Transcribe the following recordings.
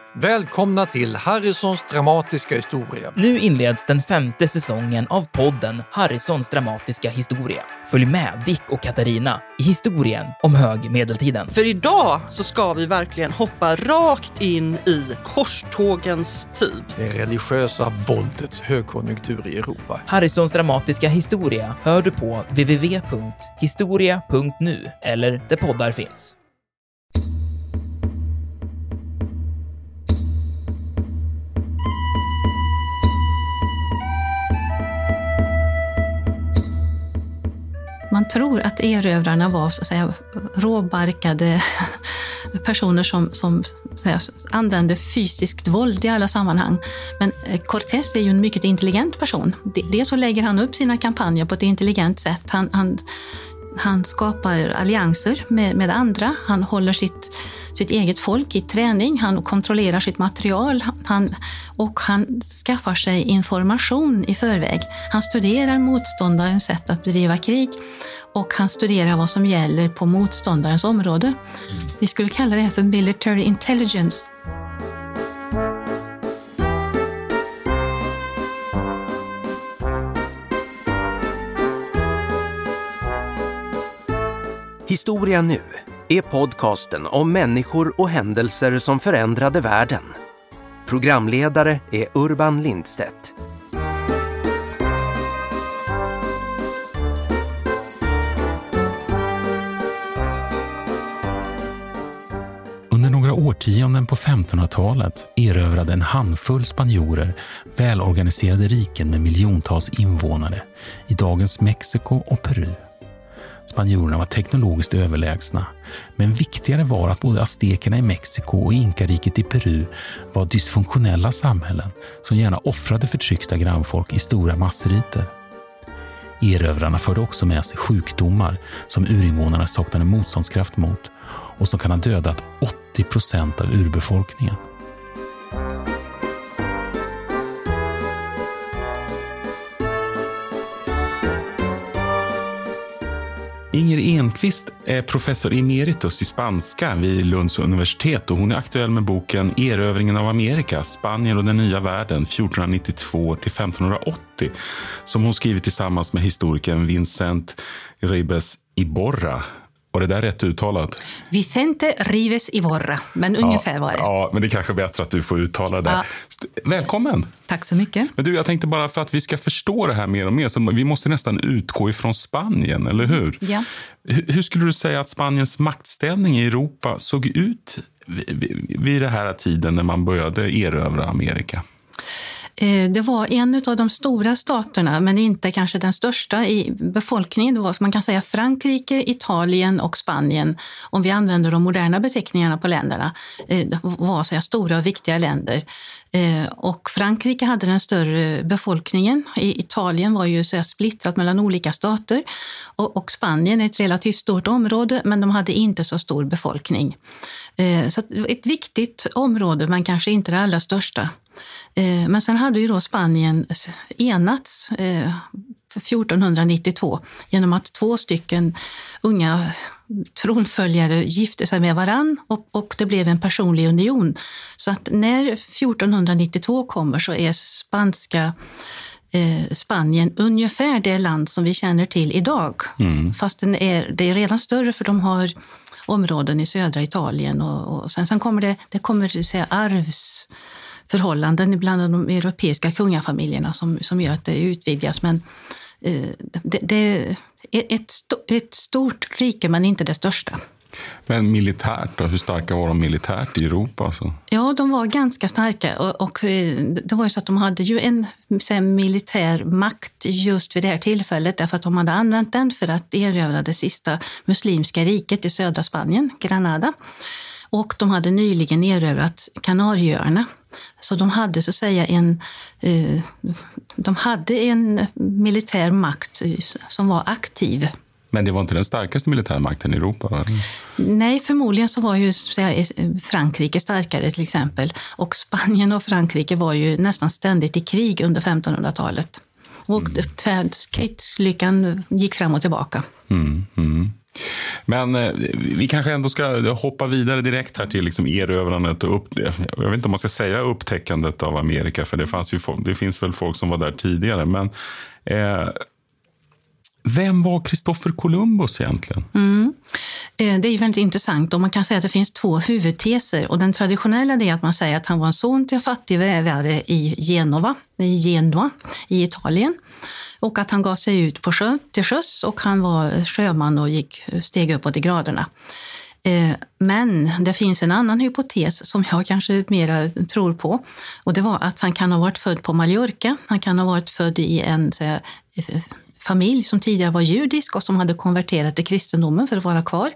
Välkomna till Harrisons dramatiska historia. Nu inleds den 5:e säsongen av podden Harrisons dramatiska historia. Följ med Dick och Katarina i historien om högmedeltiden. För idag så ska vi verkligen hoppa rakt in i korstågens tid. Det religiösa våldets högkonjunktur i Europa. Harrisons dramatiska historia hör du på www.historia.nu eller där poddar finns. Man tror att erövrarna var så att säga råbarkade personer som så att säga, använde fysiskt våld i alla sammanhang. Men Cortés är ju en mycket intelligent person. Det så lägger han upp sina kampanjer på ett intelligent sätt. Han skapar allianser med andra. Han håller sitt eget folk i träning. Han kontrollerar sitt material. Han skaffar sig information i förväg. Han studerar motståndarens sätt att bedriva krig. Och han studerar vad som gäller på motståndarens område. Vi skulle kalla det här för military intelligence. Historia nu är podcasten om människor och händelser som förändrade världen. Programledare är Urban Lindstedt. Under några årtionden på 1500-talet erövrade en handfull spanjorer välorganiserade riken med miljontals invånare i dagens Mexiko och Peru. Spanjorerna var teknologiskt överlägsna, men viktigare var att både aztekerna i Mexiko och inkariket i Peru var dysfunktionella samhällen som gärna offrade förtryckta grannfolk i stora massriter. Erövrarna förde också med sig sjukdomar som urinvånarna saknade motståndskraft mot och som kan ha dödat 80% av urbefolkningen. Inger Enqvist är professor emeritus i spanska vid Lunds universitet och hon är aktuell med boken Erövringen av Amerika, Spanien och den nya världen 1492-1580 som hon skrivit tillsammans med historikern Vicente Ribes Iborra. Var det där rätt uttalat? Vicente Ribes Iborra, men ungefär var det. Ja, men det är kanske bättre att du får uttala det. Ja. Välkommen! Tack så mycket. Men du, jag tänkte bara för att vi ska förstå det här mer och mer så vi måste nästan utgå ifrån Spanien, eller hur? Ja. Hur skulle du säga att Spaniens maktställning i Europa såg ut vid den här tiden när man började erövra Amerika? Det var en av de stora staterna, men inte kanske den största i befolkningen. Det var, man kan säga, Frankrike, Italien och Spanien, om vi använder de moderna beteckningarna på länderna, var så här stora och viktiga länder. Och Frankrike hade den större befolkningen. Italien var ju så här splittrat mellan olika stater. Och Spanien är ett relativt stort område, men de hade inte så stor befolkning. Så ett viktigt område, men kanske inte det allra största. Men sen hade ju då Spanien enats 1492 genom att 2 stycken unga tronföljare gifte sig med varann och det blev en personlig union. Så att när 1492 kommer så är Spanien ungefär det land som vi känner till idag. Fast det är redan större för de har områden i södra Italien och sen kommer det kommer säga arvsförhållanden bland de europeiska kungafamiljerna som gör att det utvidgas. Men det är ett stort rike, men inte det största. Men militärt då? Hur starka var de militärt i Europa? Alltså? Ja, de var ganska starka och det var ju så att de hade ju en militär makt just vid det här tillfället därför att de hade använt den för att erövra det sista muslimska riket i södra Spanien, Granada. Och de hade nyligen erövrat Kanarieöarna. Så de hade så att säga en militär makt som var aktiv. Men det var inte den starkaste militärmakten i Europa? Va? Nej, förmodligen så var ju Frankrike starkare till exempel. Och Spanien och Frankrike var ju nästan ständigt i krig under 1500-talet. Och krigslyckan gick fram och tillbaka. Men vi kanske ändå ska hoppa vidare direkt här till liksom erövrandet och jag vet inte om man ska säga upptäckandet av Amerika, för det finns väl folk som var där tidigare, men vem var Christopher Columbus egentligen? Det är ju väldigt intressant, och man kan säga att det finns 2 huvudteser, och den traditionella är att man säger att han var en son till en fattig vävare i Genua i Italien, och att han gav sig ut till sjöss, och han var sjöman och steg uppåt i graderna. Men det finns en annan hypotes som jag kanske mer tror på, och det var att han kan ha varit född på Mallorca. Han kan ha varit född i en familj som tidigare var judisk och som hade konverterat till kristendomen för att vara kvar.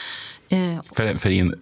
För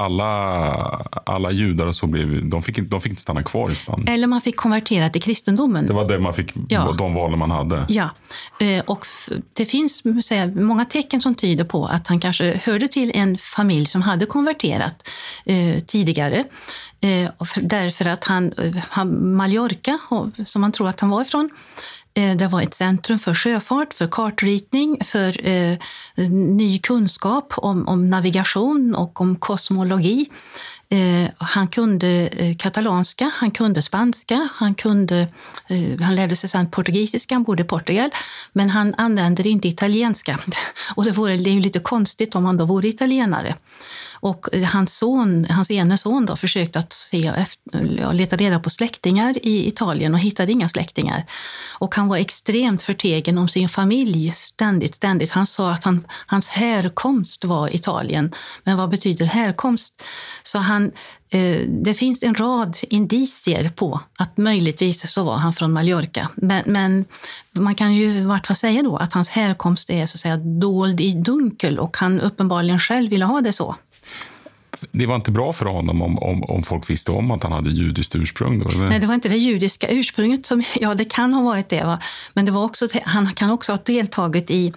alla judar och så de fick inte stanna kvar i Spanien. Eller man fick konvertera till kristendomen. Det var det man fick, de valen man hade. Ja, och det finns många tecken som tyder på att han kanske hörde till en familj som hade konverterat tidigare. Därför att Mallorca, som man tror att han var ifrån, det var ett centrum för sjöfart, för kartritning, för ny kunskap om navigation och om kosmologi. Han kunde katalanska, han kunde spanska, han lärde sig sedan portugisiska, han bodde i Portugal, men han använde inte italienska. Och det är ju lite konstigt om han då vore italienare. Och hans ene son då försökte att leta reda på släktingar i Italien och hittade inga släktingar. Och han var extremt förtegen om sin familj ständigt. Han sa att hans härkomst var Italien. Men vad betyder härkomst? Så det finns en rad indicier på att möjligtvis så var han från Mallorca. Men man kan ju i vart fall säga då att hans härkomst är så att säga dold i dunkel, och han uppenbarligen själv ville ha det så. Det var inte bra för honom om folk visste om att han hade judiskt ursprung då, eller? Nej, det var inte det judiska ursprunget som, det kan ha varit det, va? Men det var också, han kan också ha deltagit i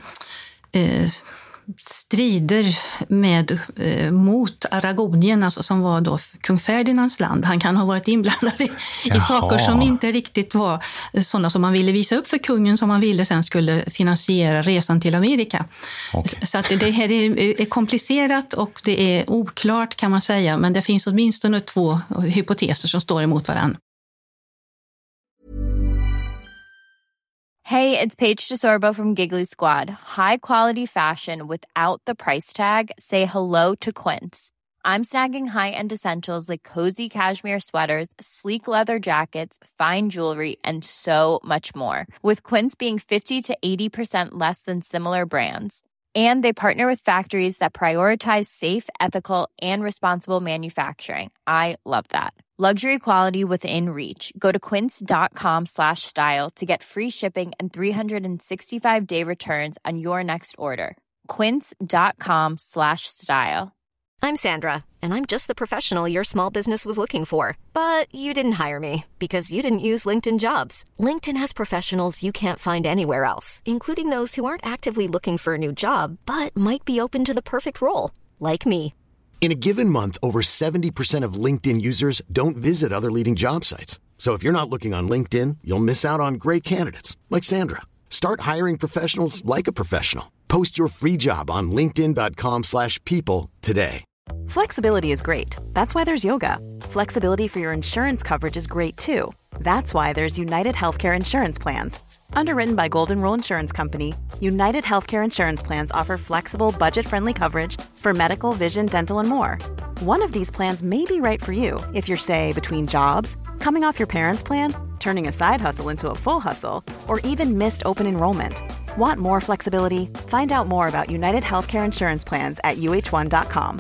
strider mot Aragonien, alltså som var då kung Ferdinands land. Han kan ha varit inblandad i saker som inte riktigt var sådana som man ville visa upp för kungen, som man ville sen skulle finansiera resan till Amerika. Okay. Så att det här är komplicerat och det är oklart, kan man säga, men det finns åtminstone 2 hypoteser som står emot varandra. Hey, it's Paige DeSorbo from Giggly Squad. High quality fashion without the price tag. Say hello to Quince. I'm snagging high-end essentials like cozy cashmere sweaters, sleek leather jackets, fine jewelry, and so much more. With Quince being 50 to 80% less than similar brands. And they partner with factories that prioritize safe, ethical, and responsible manufacturing. I love that. Luxury quality within reach. Go to quince.com/style to get free shipping and 365-day returns on your next order. Quince.com/style. I'm Sandra, and I'm just the professional your small business was looking for. But you didn't hire me because you didn't use LinkedIn Jobs. LinkedIn has professionals you can't find anywhere else, including those who aren't actively looking for a new job, but might be open to the perfect role, like me. In a given month, over 70% of LinkedIn users don't visit other leading job sites. So if you're not looking on LinkedIn, you'll miss out on great candidates like Sandra. Start hiring professionals like a professional. Post your free job on linkedin.com/people today. Flexibility is great. That's why there's yoga. Flexibility for your insurance coverage is great too. That's why there's United Healthcare Insurance Plans. Underwritten by Golden Rule Insurance Company, United Healthcare Insurance Plans offer flexible, budget-friendly coverage for medical, vision, dental, and more. One of these plans may be right for you if you're, say, between jobs, coming off your parents' plan, turning a side hustle into a full hustle, or even missed open enrollment. Want more flexibility? Find out more about United Healthcare Insurance Plans at uh1.com.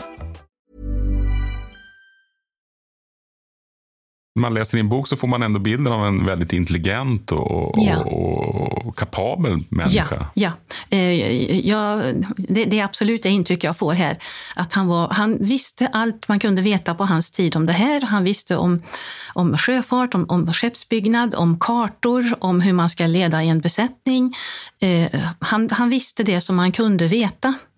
Man läser i en bok så får man ändå bilden av en väldigt intelligent och kapabel människa. Ja. Det är absolut det intryck jag får här. Att han visste allt man kunde veta på hans tid om det här. Han visste om sjöfart, om skeppsbyggnad, om kartor, om hur man ska leda en besättning. Han visste det som man kunde veta.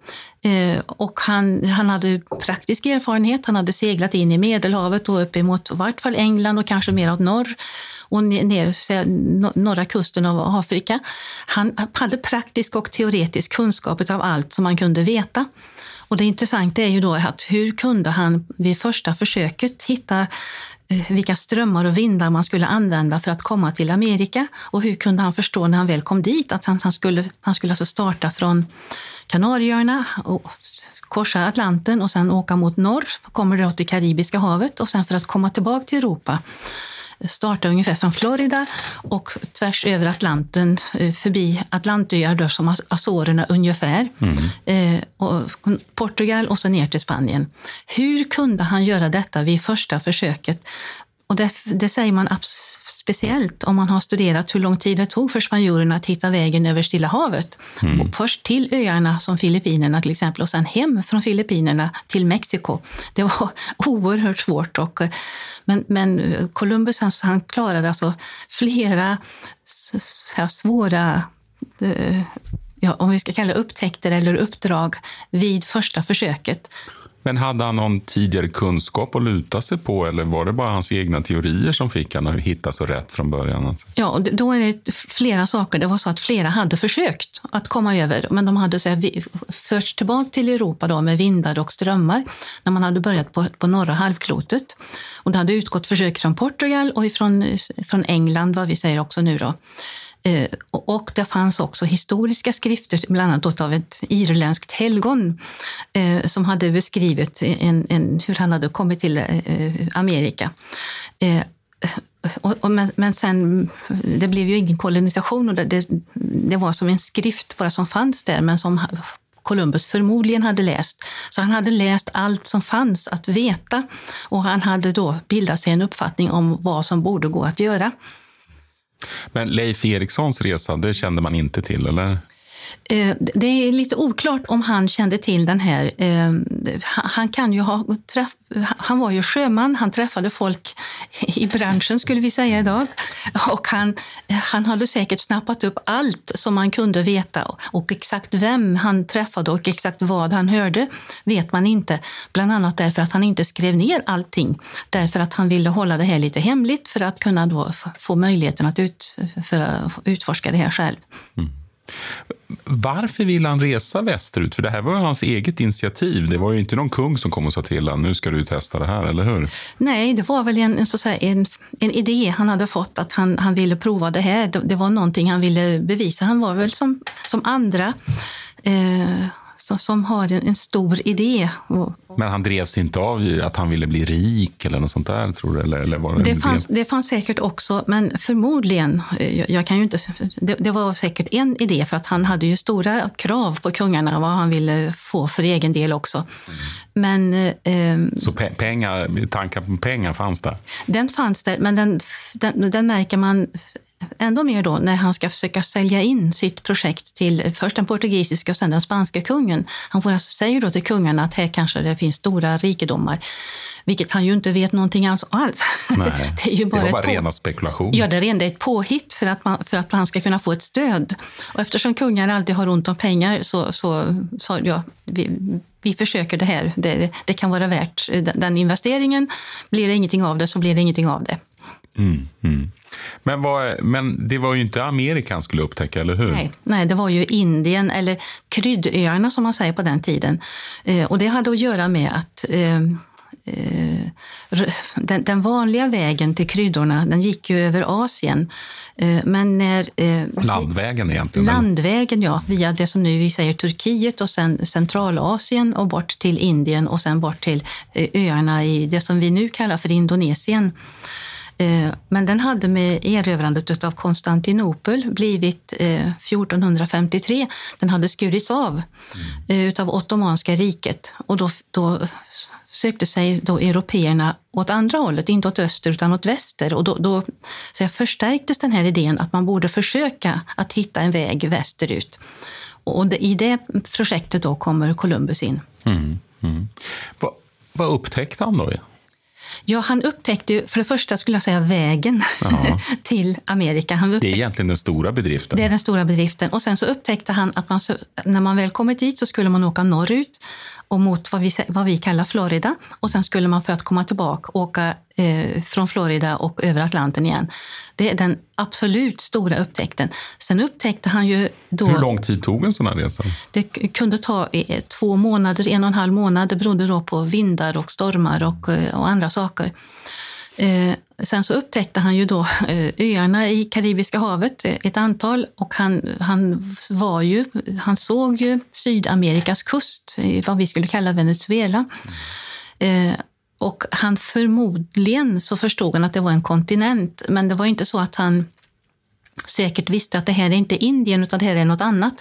Och han hade praktisk erfarenhet. Han hade seglat in i Medelhavet och upp emot i vart fall England och kanske mer åt norr och ner norra kusten av Afrika. Han hade praktisk och teoretisk kunskap av allt som man kunde veta. Och det intressanta är ju då att hur kunde han vid första försöket hitta vilka strömmar och vindar man skulle använda för att komma till Amerika, och hur kunde han förstå när han väl kom dit att han skulle alltså starta från Kanarieöarna och korsa Atlanten och sen åka mot norr, kommer då till Karibiska havet, och sen för att komma tillbaka till Europa starta ungefär från Florida och tvärs över Atlanten förbi Atlantöar då, som Azorerna ungefär, och Portugal och så ner till Spanien. Hur kunde han göra detta vid första försöket? Och det säger man speciellt om man har studerat hur lång tid det tog för spanjorerna att hitta vägen över Stilla havet. Och först till öarna som Filippinerna till exempel, och sen hem från Filippinerna till Mexiko. Det var oerhört svårt. Men Columbus han klarade alltså flera svåra, om vi ska kalla upptäckter eller uppdrag vid första försöket. Men hade han någon tidigare kunskap att luta sig på, eller var det bara hans egna teorier som fick han att hitta så rätt från början? Alltså? Ja, då är det flera saker. Det var så att flera hade försökt att komma över, men de hade förts tillbaka till Europa då med vindar och strömmar när man hade börjat på norra halvklotet. Och det hade utgått försök från Portugal och från England, vad vi säger också nu då. Och det fanns också historiska skrifter, bland annat av ett irländskt helgon som hade beskrivit hur han hade kommit till Amerika. Men sen, det blev ju ingen kolonisation, och det var som en skrift bara som fanns där, men som Columbus förmodligen hade läst. Så han hade läst allt som fanns att veta, och han hade då bildat sig en uppfattning om vad som borde gå att göra. Men Leif Erikssons resa, det kände man inte till, eller? Det är lite oklart om han kände till den här. Han kan ju han var ju sjöman, han träffade folk i branschen skulle vi säga idag. Och han hade säkert snappat upp allt som man kunde veta, och exakt vem han träffade och exakt vad han hörde vet man inte. Bland annat därför att han inte skrev ner allting. Därför att han ville hålla det här lite hemligt för att kunna då få möjligheten att utforska det här själv. Mm. Varför ville han resa västerut? För det här var ju hans eget initiativ. Det var ju inte någon kung som kom och sa till honom, nu ska du testa det här, eller hur? Nej, det var väl en idé han hade fått, att han ville prova det här. Det var någonting han ville bevisa. Han var väl som andra som har en stor idé. Men han drevs inte av att han ville bli rik eller något sånt där, tror du? Eller var det fanns säkert också, men förmodligen, jag kan ju inte, det var säkert en idé, för att han hade ju stora krav på kungarna, vad han ville få för egen del också. Men, så tankar på pengar fanns där? Den fanns där, men den märker man ändå mer då när han ska försöka sälja in sitt projekt till först den portugisiska och sen den spanska kungen. Han får alltså säga då till kungarna att här kanske det finns stora rikedomar, vilket han ju inte vet någonting alls. Nej, det är ju bara rena spekulation. Ja, det är ett påhitt för att han ska kunna få ett stöd. Och eftersom kungar alltid har ont om pengar så vi försöker det här. Det kan vara värt den investeringen. Blir det ingenting av det så blir det ingenting av det. Men det var ju inte Amerika han skulle upptäcka, eller hur? Nej, det var ju Indien, eller kryddöarna som man säger på den tiden. Och det hade att göra med att den vanliga vägen till kryddorna, den gick ju över Asien. Men landvägen egentligen? Landvägen, ja. Via det som nu vi säger Turkiet och sen Centralasien och bort till Indien och sen bort till öarna i det som vi nu kallar för Indonesien. Men den hade med erövrandet av Konstantinopel blivit 1453. Den hade skurits av utav Ottomanska riket. Och då sökte sig då européerna åt andra hållet, inte åt öster utan åt väster. Och då förstärktes den här idén att man borde försöka att hitta en väg västerut. Och i det projektet då kommer Columbus in. Vad upptäckte han då? Ja, han upptäckte ju, för det första skulle jag säga, vägen till Amerika. Det är egentligen den stora bedriften. Det är den stora bedriften. Och sen så upptäckte han att när man väl kommit dit så skulle man åka norrut och mot vad vi kallar Florida. Och sen skulle man för att komma tillbaka åka från Florida och över Atlanten igen. Det är den absolut stora upptäckten. Sen upptäckte han ju då... Hur lång tid tog en sån här resa? Det kunde ta 2 månader, 1,5 månader. Det berodde då på vindar och stormar och andra saker. Sen så upptäckte han ju då öarna i Karibiska havet, ett antal, och han såg ju Sydamerikas kust, vad vi skulle kalla Venezuela. Och han förmodligen så förstod han att det var en kontinent, men det var inte så att han säkert visste att det här är inte Indien utan det här är något annat.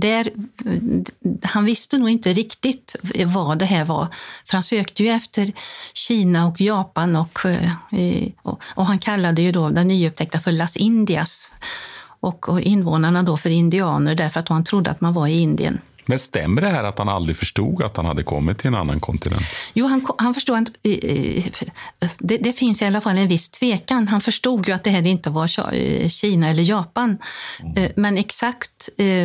Han visste nog inte riktigt vad det här var. För han sökte ju efter Kina och Japan och han kallade ju då den nyupptäckta för Las Indias och invånarna då för indianer därför att han trodde att man var i Indien. Men stämmer det här att han aldrig förstod att han hade kommit till en annan kontinent? Jo, han förstod att det finns i alla fall en viss tvekan. Han förstod ju att det här inte var Kina eller Japan. Men exakt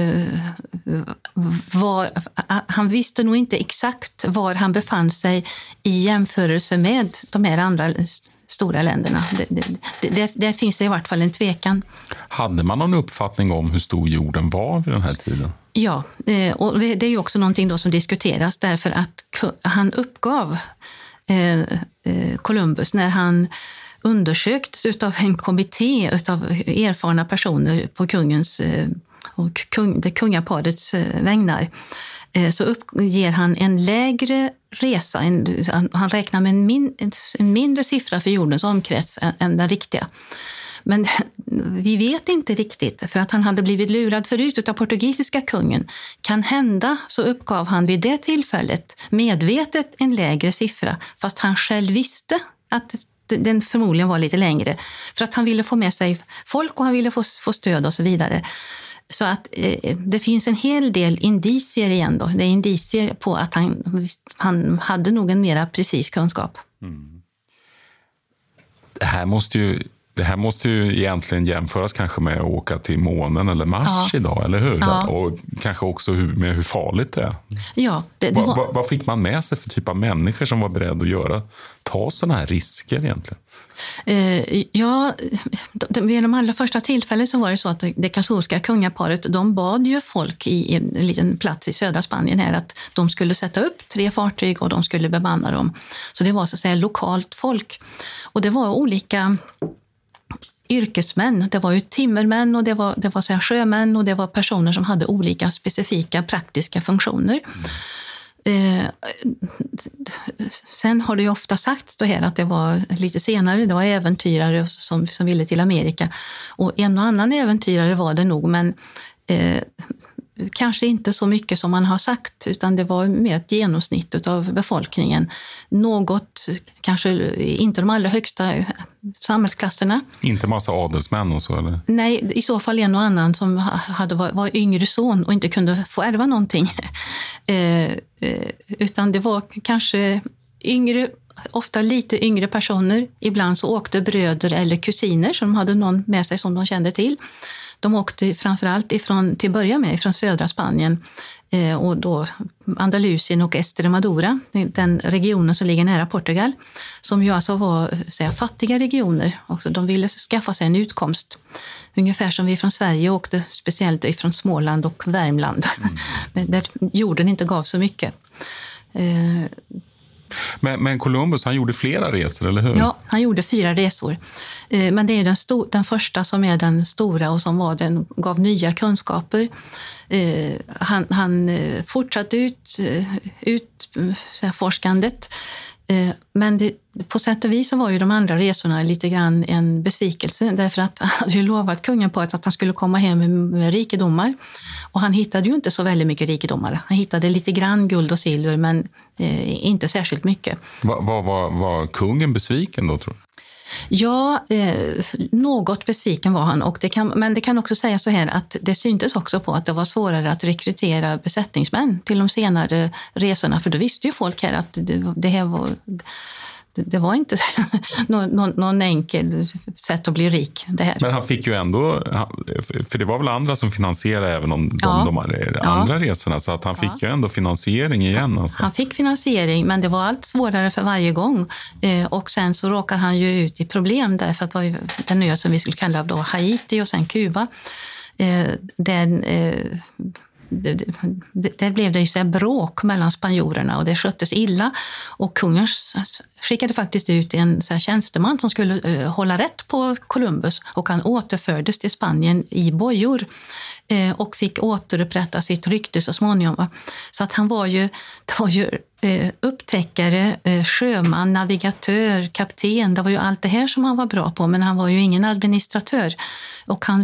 han visste nog inte exakt var han befann sig i jämförelse med de här andra stora länderna. Där finns det i vart fall en tvekan. Hade man någon uppfattning om hur stor jorden var vid den här tiden? Ja, och det är ju också någonting då som diskuteras därför att han uppgav Columbus när han undersöktes utav en kommitté utav erfarna personer på kungens och det kungaparets vägnar, så uppger han en lägre resa. Han räknar med en mindre siffra för jordens omkrets än den riktiga. Men vi vet inte riktigt, för att han hade blivit lurad förut av portugisiska kungen. Kan hända så uppgav han vid det tillfället medvetet en lägre siffra, fast han själv visste att den förmodligen var lite längre. För att han ville få med sig folk och han ville få stöd och så vidare. Så att det finns en hel del indicier igen då. Det är indicier på att han hade nog en mera precis kunskap. Mm. Det här måste ju egentligen jämföras kanske med att åka till månen eller Mars idag, eller hur? Ja. Och kanske också med hur farligt det är. Ja, vad fick man med sig för typ av människor som var beredda att ta sådana här risker egentligen? Vid de allra första tillfällen så var det så att det katolska kungaparet, de bad ju folk i en liten plats i södra Spanien här att de skulle sätta upp 3 fartyg och de skulle bemanna dem. Så det var så att säga lokalt folk. Och det var olika yrkesmän. Det var ju timmermän och det var så här sjömän och det var personer som hade olika specifika praktiska funktioner. Sen har det ju ofta sagts då här att det var lite senare, det var äventyrare som ville till Amerika. Och en och annan äventyrare var det nog, men kanske inte så mycket som man har sagt, utan det var mer ett genomsnitt av befolkningen. Något, kanske inte de allra högsta samhällsklasserna. Inte massa adelsmän och så, eller? Nej, i så fall en och annan som var yngre son och inte kunde få ärva någonting. Utan det var kanske yngre, ofta lite yngre personer. Ibland så åkte bröder eller kusiner som hade någon med sig som de kände till. De åkte framförallt till börja med från södra Spanien och då Andalusien och Estremadura, den regionen som ligger nära Portugal, som ju alltså var fattiga regioner. Också de ville skaffa sig en utkomst. Ungefär som vi från Sverige åkte speciellt ifrån Småland och Värmland, där jorden inte gav så mycket. Men Columbus, han gjorde flera resor, eller hur? Ja, han gjorde 4 resor. Men det är den första som är den stora och som gav nya kunskaper. Han fortsatte utforskandet. Men på sätt och vis så var ju de andra resorna lite grann en besvikelse, därför att han hade ju lovat kungen på att han skulle komma hem med rikedomar. Och han hittade ju inte så väldigt mycket rikedomar. Han hittade lite grann guld och silver, men inte särskilt mycket. Var kungen besviken då, tror du? Ja, något besviken var han. Men det kan också säga så här att det syntes också på att det var svårare att rekrytera besättningsmän till de senare resorna. För då visste ju folk här att det var inte någon enkel sätt att bli rik. Det här. Men han fick ju ändå, för det var väl andra som finansierade även om de andra resorna, så att han fick ju ändå finansiering igen. Alltså. Han fick finansiering, men det var allt svårare för varje gång. Och sen så råkar han ju ut i problem därför att det var ju den ö som vi skulle kalla då Haiti och sen Kuba. Där blev det ju så här bråk mellan spanjorerna och det sköttes illa. Och kungen skickade faktiskt ut en så här tjänsteman som skulle hålla rätt på Columbus, och han återfördes till Spanien i bojor och fick återupprätta sitt rykte så småningom. Så att han var ju upptäckare, sjöman, navigatör, kapten. Det var ju allt det här som han var bra på, men han var ju ingen administratör. Och han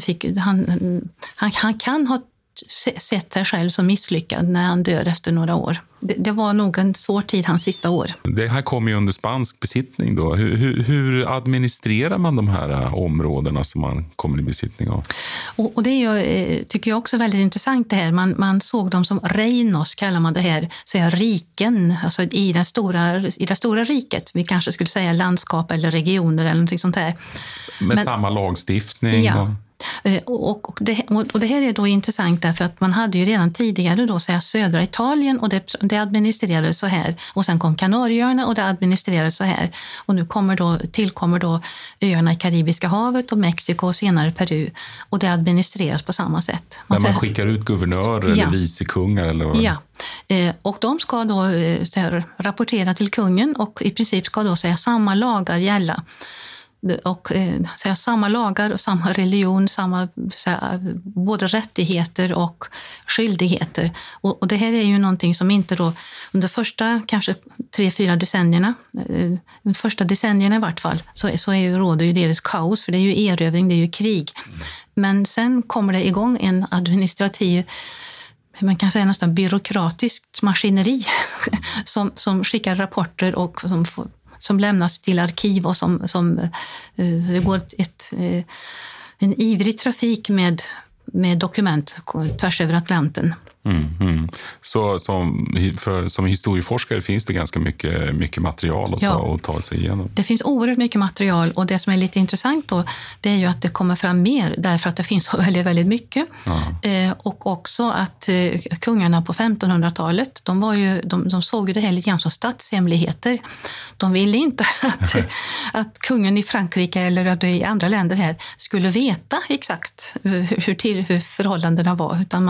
kan ha sett sig själv som misslyckad när han dör efter några år. Det var nog en svår tid hans sista år. Det här kommer ju under spansk besittning då. Hur administrerar man de här områdena som man kommer i besittning av? Och det är ju, tycker jag också väldigt intressant det här. Man såg dem som reinos, kallar man det här, säga riken, alltså i det stora riket. Vi kanske skulle säga landskap eller regioner eller något sånt här. Med samma lagstiftning? Ja. Och det här är då intressant därför att man hade ju redan tidigare då södra Italien och det administrerades så här, och sen kom Kanarieöarna och det administrerades så här, och nu tillkommer då öarna i Karibiska havet och Mexiko och senare Peru, och det administreras på samma sätt. Man skickar ut guvernörer eller vicekungar eller vad? Ja. Och de ska då rapportera till kungen, och i princip ska då samma lagar gälla. Och samma lagar och samma religion, samma både rättigheter och skyldigheter. Och det här är ju någonting som inte då under första kanske 3-4 decennierna, de första decennierna i vart fall, så råder ju delvis kaos, för det är ju erövring, det är ju krig. Men sen kommer det igång en administrativ, man kan säga nästan byråkratiskt maskineri som skickar rapporter och som lämnas till arkiv, och som det går en ivrig trafik med dokument tvärs över Atlanten. Så som historieforskare finns det ganska mycket material att ta sig igenom. Det finns oerhört mycket material, och det som är lite intressant då, det är ju att det kommer fram mer därför att det finns väldigt, väldigt mycket. Och också att kungarna på 1500-talet, de såg ju det här lite grann som statshemligheter. De ville inte att kungen i Frankrike eller i andra länder här skulle veta exakt hur förhållandena var, utan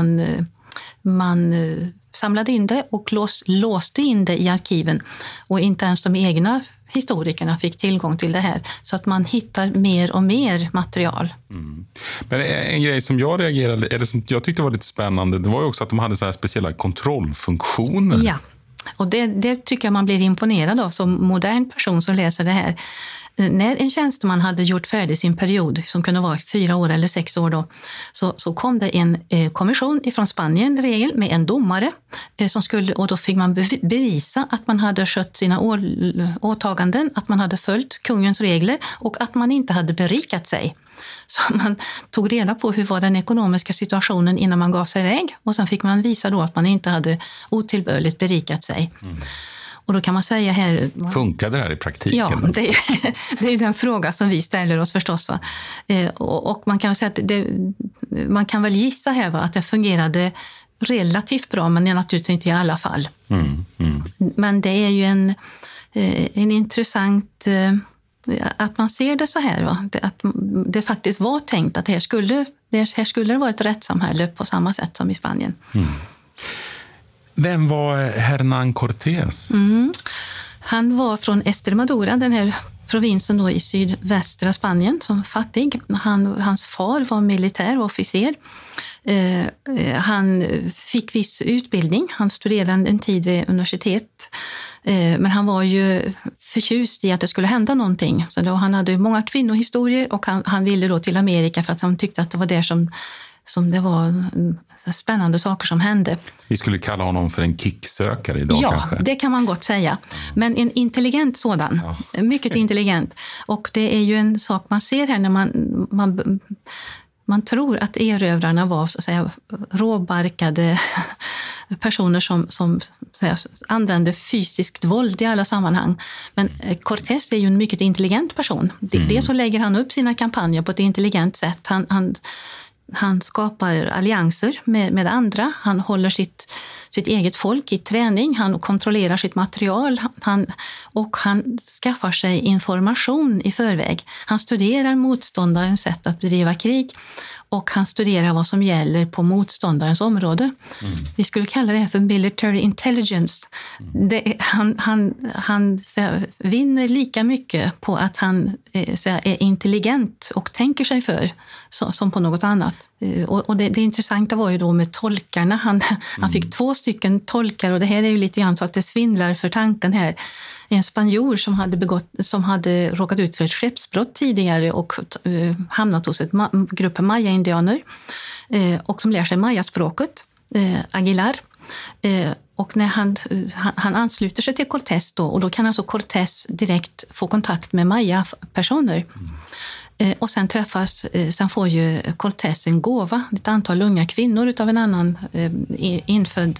man samlade in det och låste in det i arkiven, och inte ens de egna historikerna fick tillgång till det här, så att man hittar mer och mer material. Men en grej som jag reagerade, eller som jag tyckte var lite spännande, det var ju också att de hade så här speciella kontrollfunktioner. Ja, och det tycker jag man blir imponerad av som modern person som läser det här. När en tjänsteman hade gjort färdig sin period, som kunde vara 4 år eller 6 år då, så kom det en kommission ifrån Spanien, regel, med en domare som och då fick man bevisa att man hade skött sina åtaganden, att man hade följt kungens regler och att man inte hade berikat sig. Så man tog reda på hur var den ekonomiska situationen innan man gav sig iväg, och sen fick man visa då att man inte hade otillbörligt berikat sig. Och då kan man säga här... Funkar det här i praktiken? Ja, det är ju den fråga som vi ställer oss förstås. Va? Och man kan säga att man kan väl gissa här att det fungerade relativt bra, men det är naturligtvis inte i alla fall. Men det är ju en intressant... att man ser det så här, va? Att det faktiskt var tänkt att här skulle det vara ett rättssamhälle på samma sätt som i Spanien. Vem var Hernán Cortés? Han var från Estremadura, den här provinsen då i sydvästra Spanien, som fattig. Hans far var militär och officer. Han fick viss utbildning. Han studerade en tid vid universitet. Men han var ju förtjust i att det skulle hända någonting. Så då, han hade många kvinnohistorier, och han ville då till Amerika för att han tyckte att det var där som det var spännande saker som hände. Vi skulle kalla honom för en kicksökare idag kanske. Ja, det kan man gott säga. Men en intelligent sådan. Ja. Mycket intelligent. Och det är ju en sak man ser här när man tror att erövrarna var så att säga råbarkade personer som använder fysiskt våld i alla sammanhang. Men Cortés är ju en mycket intelligent person. Det så lägger han upp sina kampanjer på ett intelligent sätt. Han skapar allianser med andra. Han håller sitt eget folk i träning. Han kontrollerar sitt material. Han skaffar sig information i förväg. Han studerar motståndarens sätt att bedriva krig. Och han studerar vad som gäller på motståndarens område. Vi skulle kalla det här för military intelligence. Han vinner lika mycket på att han är intelligent och tänker sig för som på något annat. Och det intressanta var ju då med tolkarna. Han fick 2 stycken tolkar, och det här är ju lite grann så att det svindlar för tanken här. En spanjor som hade råkat ut för ett skeppsbrott tidigare och hamnat hos en grupp maya-indianer och som lär sig mayaspråket, Aguilar. Och när han ansluter sig till Cortés då, och då kan alltså Cortés direkt få kontakt med maya-personer. Och sen får ju Cortés en gåva, ett antal unga kvinnor utav en annan infödd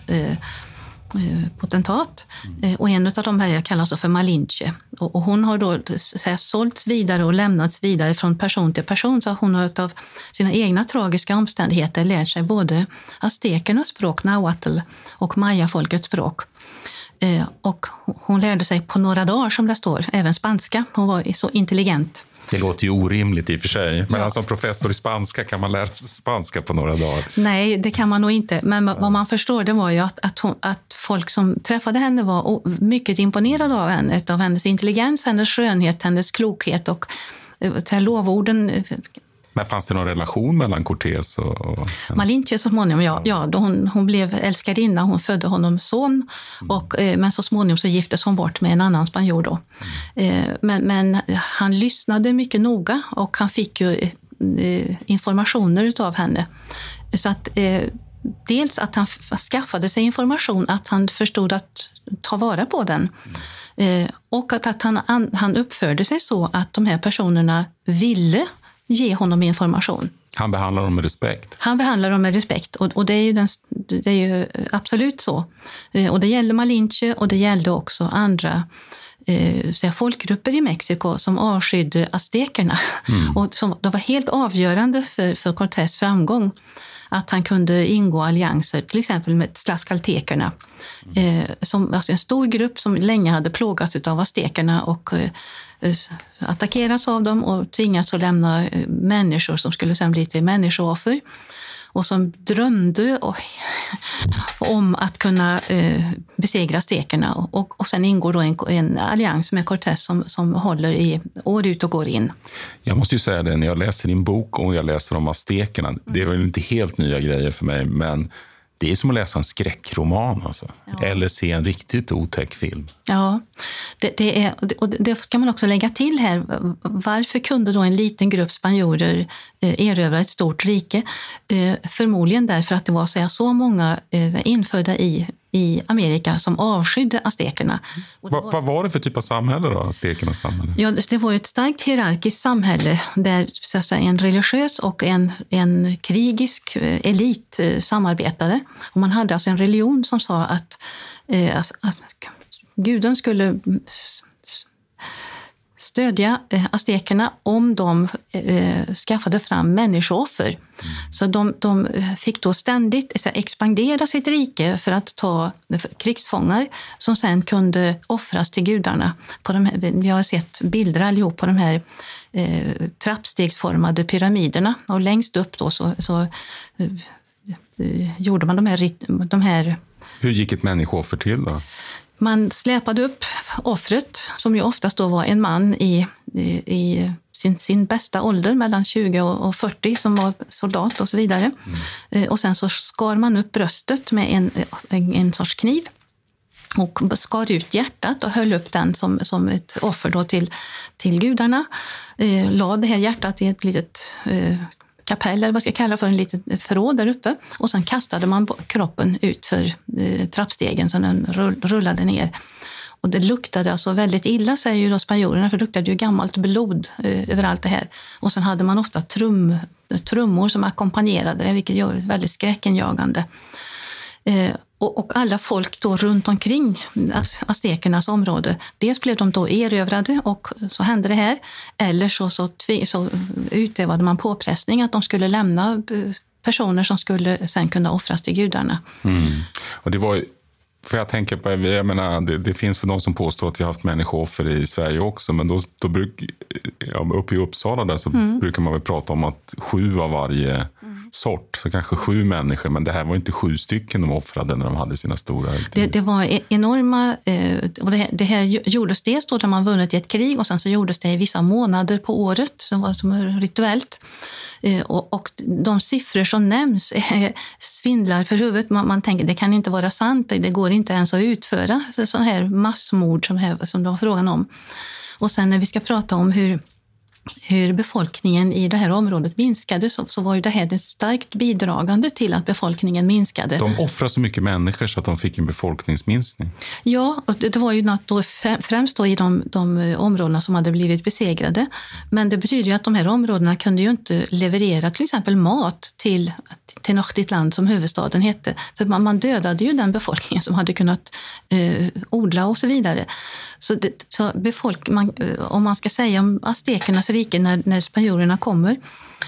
potentat. Och en av de här kallas för Malinche. Och hon har då sålts vidare och lämnats vidare från person till person, så hon har av sina egna tragiska omständigheter lärt sig både aztekernas språk, nahuatl, och mayafolkets språk. Och hon lärde sig på några dagar, som det står, även spanska. Hon var så intelligent. Det låter ju orimligt i och för sig. Men som professor i spanska, kan man lära sig spanska på några dagar? Nej, det kan man nog inte. Men vad man förstår, det var ju att folk som träffade henne var mycket imponerade av henne. Av hennes intelligens, hennes skönhet, hennes klokhet och lovorden. Men fanns det någon relation mellan Cortés och Malinche så småningom? Ja, då hon blev älskarinna, hon födde honom son, men så småningom så giftes hon bort med en annan spanjor då. Men han lyssnade mycket noga, och han fick ju informationer utav henne. Så att dels att han skaffade sig information, att han förstod att ta vara på den. Och att han uppförde sig så att de här personerna ville ge honom information. Han behandlar dem med respekt. Han behandlar dem med respekt, och det är ju absolut så. Och det gäller Malinche, och det gällde också andra folkgrupper i Mexiko som avskydde aztekerna. Och det var helt avgörande för Cortés framgång att han kunde ingå allianser, till exempel med tlaxcaltekerna. Alltså en stor grupp som länge hade plågats av aztekerna och attackerats av dem och tvingats att lämna människor som skulle sedan bli till människooffer, och som drömde om att kunna besegra aztekerna. Och sen ingår då en allians med Cortés som håller i år ut och går in. Jag måste ju säga det, när jag läser din bok och jag läser om aztekerna, det är väl inte helt nya grejer för mig, men det är som att läsa en skräckroman alltså. Ja. Eller se en riktigt otäck film. Ja, det ska man också lägga till här. Varför kunde då en liten grupp spanjorer erövra ett stort rike? Förmodligen därför att det var så många infödda i Amerika som avskydde aztekerna. Vad var det för typ av samhälle då, aztekernas samhälle? Ja, det var ju ett starkt hierarkiskt samhälle där så att säga, en religiös och en krigisk elit samarbetade. Och man hade alltså en religion som sa att guden skulle stödja aztekerna om de skaffade fram människooffer. Så de fick då ständigt expandera sitt rike för att ta krigsfångar som sen kunde offras till gudarna. Vi har sett bilder allihop på de här trappstegsformade pyramiderna, och längst upp då så gjorde man de här. Hur gick ett människooffer till då? Man släpade upp offret, som ju oftast då var en man i sin bästa ålder, mellan 20 och 40, som var soldat och så vidare. Och sen så skar man upp bröstet med en sorts kniv och skar ut hjärtat och höll upp den som ett offer då till gudarna. La det här hjärtat i ett litet kapell, eller vad ska jag kalla för, en liten förråd där uppe, och sen kastade man kroppen ut för trappstegen så den rullade ner. Och det luktade alltså väldigt illa, säger ju då spanjorerna, för det luktade ju gammalt blod över allt det här. Och sen hade man ofta trummor som ackompanjerade det, vilket gör väldigt skräckenjagande. Och alla folk då runt omkring aztekernas område, dels blev de då erövrade och så hände det här, eller så utövade man påpressning att de skulle lämna personer som skulle sen kunna offras till gudarna. Och det var, för jag tänker på, jag menar, det finns för de som påstår att vi har haft människooffer i Sverige också, men då uppe i Uppsala där så brukar man väl prata om att 7 av varje sort, så kanske 7 människor, men det här var inte 7 stycken de offrade när de hade sina stora högtider. Det var enorma, och det här gjordes dels då när man vunnit i ett krig, och sen så gjordes det i vissa månader på året som var som rituellt. Och de siffror som nämns svindlar för huvudet. Man tänker det kan inte vara sant, det går inte ens att utföra sån här massmord som det var frågan om. Och sen när vi ska prata om hur befolkningen i det här området minskade, så var ju det här starkt bidragande till att befolkningen minskade. De offrade så mycket människor så att de fick en befolkningsminskning. Ja, och det var ju något då, främst då i de områdena som hade blivit besegrade. Men det betyder ju att de här områdena kunde ju inte leverera till exempel mat till Tenochtitlan som huvudstaden hette. För man dödade ju den befolkningen som hade kunnat odla och så vidare. Så om man ska säga om aztekernas rike när spanjorerna kommer,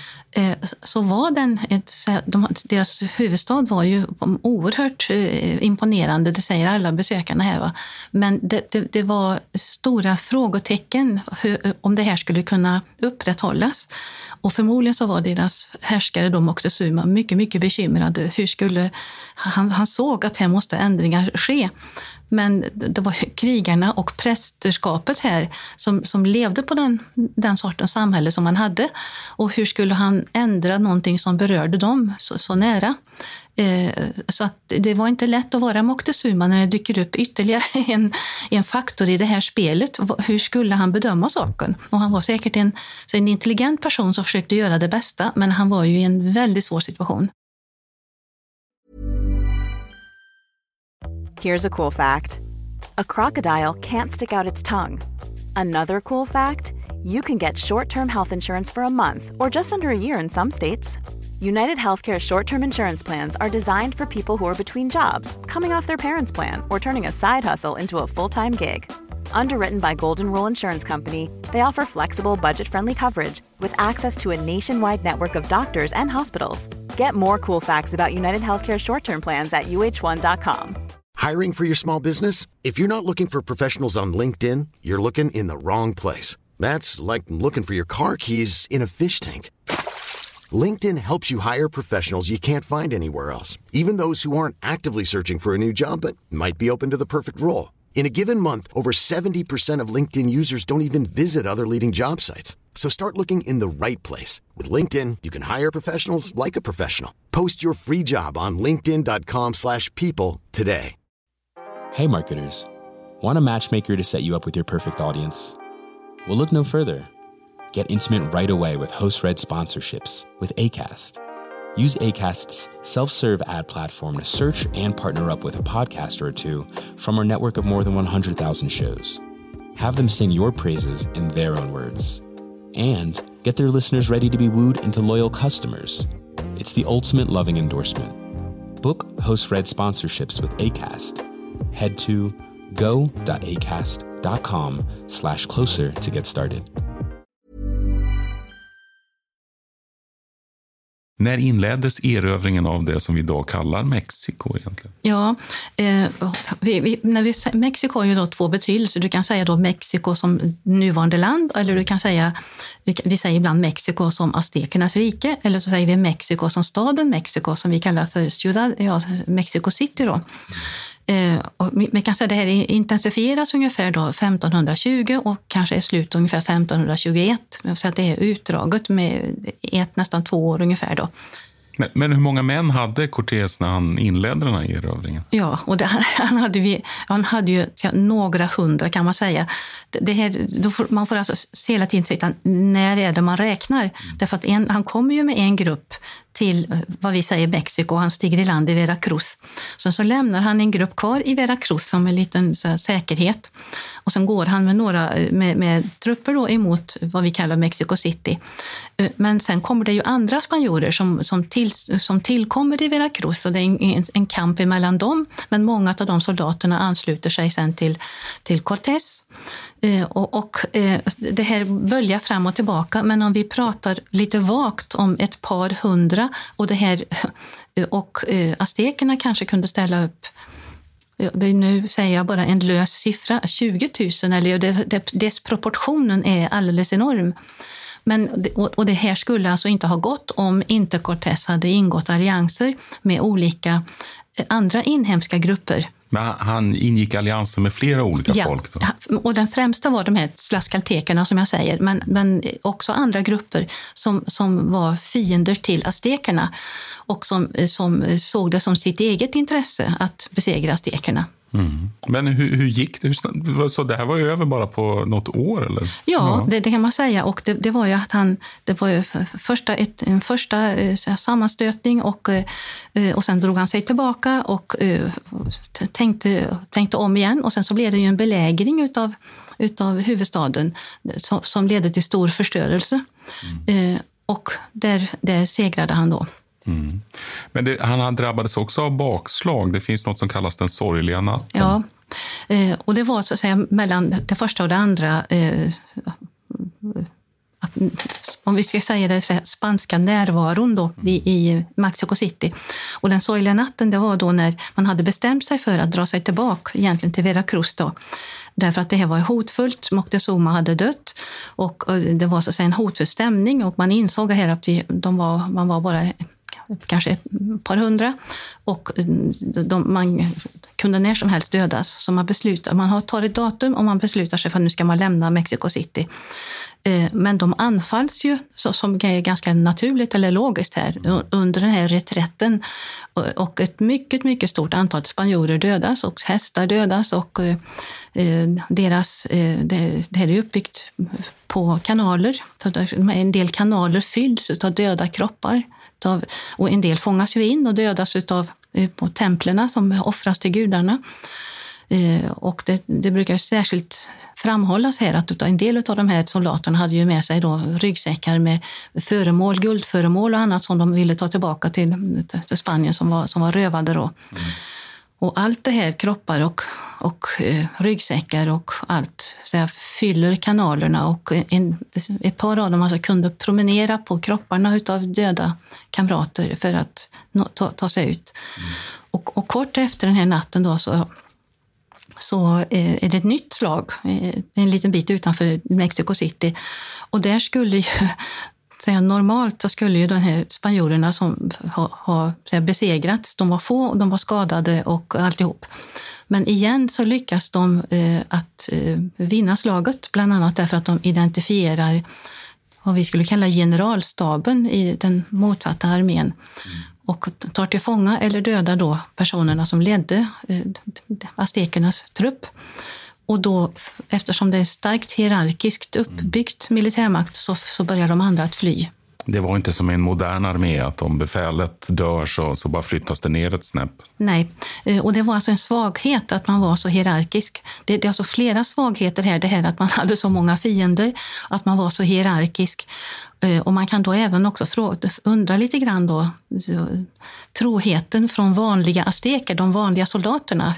så var deras huvudstad var ju oerhört imponerande, det säger alla besökarna här. Va? Men det var stora frågetecken om det här skulle kunna upprätthållas. Och förmodligen så var deras härskare då Moctezuma mycket, mycket bekymrade. Han såg att här måste ändringar ske. Men det var krigarna och prästerskapet här som levde på den sortens samhälle som man hade. Och hur skulle han ändra någonting som berörde dem så nära? Så att det var inte lätt att vara Moctezuma när det dyker upp ytterligare en faktor i det här spelet. Hur skulle han bedöma saken? Och han var säkert en intelligent person som försökte göra det bästa, men han var ju i en väldigt svår situation. Here's a cool fact. A crocodile can't stick out its tongue. Another cool fact, you can get short-term health insurance for a month or just under a year in some states. United Healthcare short-term insurance plans are designed for people who are between jobs, coming off their parents' plan, or turning a side hustle into a full-time gig. Underwritten by Golden Rule Insurance Company, they offer flexible, budget-friendly coverage with access to a nationwide network of doctors and hospitals. Get more cool facts about United Healthcare short-term plans at uh1.com. Hiring for your small business? If you're not looking for professionals on LinkedIn, you're looking in the wrong place. That's like looking for your car keys in a fish tank. LinkedIn helps you hire professionals you can't find anywhere else, even those who aren't actively searching for a new job but might be open to the perfect role. In a given month, over 70% of LinkedIn users don't even visit other leading job sites. So start looking in the right place. With LinkedIn, you can hire professionals like a professional. Post your free job on linkedin.com/people today. Hey marketers, want a matchmaker to set you up with your perfect audience? Well, look no further. Get intimate right away with host-read sponsorships with Acast. Use Acast's self-serve ad platform to search and partner up with a podcaster or two from our network of more than 100,000 shows. Have them sing your praises in their own words. And get their listeners ready to be wooed into loyal customers. It's the ultimate loving endorsement. Book host-read sponsorships with Acast. Head to go.acast.com/closer to get started. När inleddes erövringen av det som vi idag kallar Mexiko egentligen? Ja, Mexiko har ju då 2 betydelser. Du kan säga då Mexiko som nuvarande land, eller du kan säga, vi säger ibland Mexiko som aztekernas rike, eller så säger vi Mexiko som staden Mexiko som vi kallar för Mexico City då. Och man kan säga att det här intensifieras ungefär då 1520 och kanske är slut ungefär 1521. Så att det är utdraget med nästan 2 år ungefär då. Men hur många män hade Cortés när han inledde den här erövringen? Ja, och han hade ju några 100 kan man säga. Man får alltså hela tiden säga när är det man räknar. Därför att han kommer ju med en grupp till vad vi säger Mexiko. Han stiger i land i Veracruz. Så lämnar han en grupp kvar i Veracruz som en liten säkerhet. Och sen går han med några med trupper då emot vad vi kallar Mexico City. Men sen kommer det ju andra spanjorer som som tillkommer i Veracruz, och det är en kamp emellan dem, men många av de soldaterna ansluter sig sen till Cortés. Det här böljar fram och tillbaka, men om vi pratar lite vagt om ett par hundra och det här, och aztekerna kanske kunde ställa upp, nu säger jag bara en lös siffra, 20 000, eller dess proportionen är alldeles enorm. Och det här skulle alltså inte ha gått om inte Cortés hade ingått allianser med olika andra inhemska grupper. Men han ingick allianser med flera olika folk då? Ja, och den främsta var de här tlaxcaltekerna som jag säger, men också andra grupper som var fiender till aztekerna och som såg det som sitt eget intresse att besegra aztekerna. Mm. Men hur gick det? Så det här var ju över bara på något år, eller? Ja, det kan man säga. Och det var ju att det var ju en första sammanstötning och sen drog han sig tillbaka och tänkte om igen. Och sen så blev det ju en belägring utav huvudstaden som ledde till stor förstörelse. Och där segrade han då. Mm. Men han drabbades också av bakslag. Det finns något som kallas den sorgliga natten. Ja, och det var så att säga mellan det första och det andra, om vi ska säga det, spanska närvaron då i Mexico City. Och den sorgliga natten, det var då när man hade bestämt sig för att dra sig tillbaka egentligen till Veracruz då. Därför att det här var hotfullt. Moctezuma hade dött och det var så att säga en hotfull stämning, och man insåg här att man var bara kanske ett par hundra, och man kunde när som helst dödas. Så man tar ett datum och man beslutar sig för att nu ska man lämna Mexico City. Men de anfalls ju, som är ganska naturligt eller logiskt här, under den här reträtten. Och ett mycket, mycket stort antal spanjorer dödas och hästar dödas, och det här är uppbyggt på kanaler. En del kanaler fylls av döda kroppar. Och en del fångas ju in och dödas på templerna som offras till gudarna. Och det brukar särskilt framhållas här att en del av de här soldaterna hade ju med sig då ryggsäckar med föremål, guldföremål och annat som de ville ta tillbaka till Spanien som var rövade då. Och allt det här, kroppar och ryggsäckar och allt, så fyller kanalerna, och ett par av dem alltså kunde promenera på kropparna utav döda kamrater för att ta sig ut. Och kort efter den här natten då så är det ett nytt slag en liten bit utanför Mexico City, och där skulle ju normalt så skulle ju de här spanjorerna som har besegrats, de var få och de var skadade och alltihop. Men igen så lyckas de att vinna slaget, bland annat därför att de identifierar vad vi skulle kalla generalstaben i den motsatta armén. Och tar till fånga eller dödar då personerna som ledde aztekernas trupp. Och då, eftersom det är starkt hierarkiskt uppbyggt militärmakt, så börjar de andra att fly. Det var inte som en modern armé att om befälet dör så bara flyttas det ner ett snäpp. Nej, och det var alltså en svaghet att man var så hierarkisk. Det är alltså flera svagheter här. Det här att man hade så många fiender, att man var så hierarkisk. Och man kan då även också undra lite grann då, troheten från vanliga azteker, de vanliga soldaterna.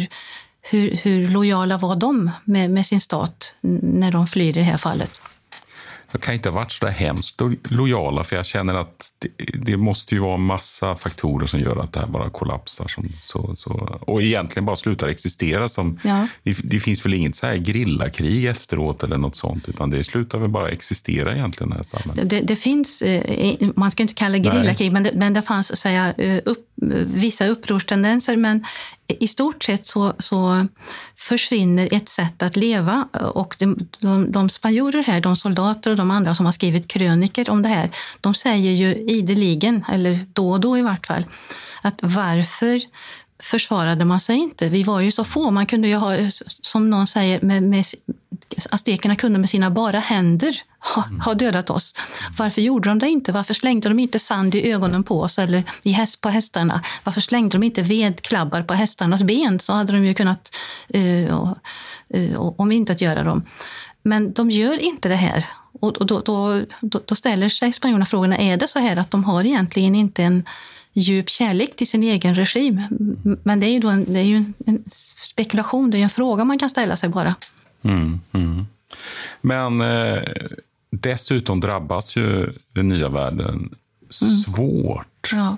Hur lojala var de med sin stat när de flyr i det här fallet? Jag kan inte ha varit så där hemskt lojala, för jag känner att det måste ju vara en massa faktorer som gör att det här bara kollapsar. Och egentligen bara slutar existera. Det finns väl inget så här grillakrig efteråt eller något sånt, utan det slutar väl bara existera egentligen det här samhället. Det finns, man ska inte kalla grillakrig, men det fanns så att säga, vissa upprorstendenser, men i stort sett så försvinner ett sätt att leva, och de spanjorer här, de soldater och de andra som har skrivit kröniker om det här, de säger ju ideligen, eller då och då i vart fall, att varför försvarade man sig inte? Vi var ju så få, man kunde ju ha, som någon säger, aztekerna kunde med sina bara händer ha dödat oss. Varför gjorde de det inte? Varför slängde de inte sand i ögonen på oss eller på hästarna? Varför slängde de inte vedklabbar på hästarnas ben? Så hade de ju kunnat om inte att göra dem. Men de gör inte det här. Och då ställer sig spanjorerna frågorna, är det så här att de har egentligen inte en djup kärlek till sin egen regim? Men det är ju, det är ju en spekulation, det är en fråga man kan ställa sig bara. Men dessutom drabbas ju den nya världen svårt. Ja.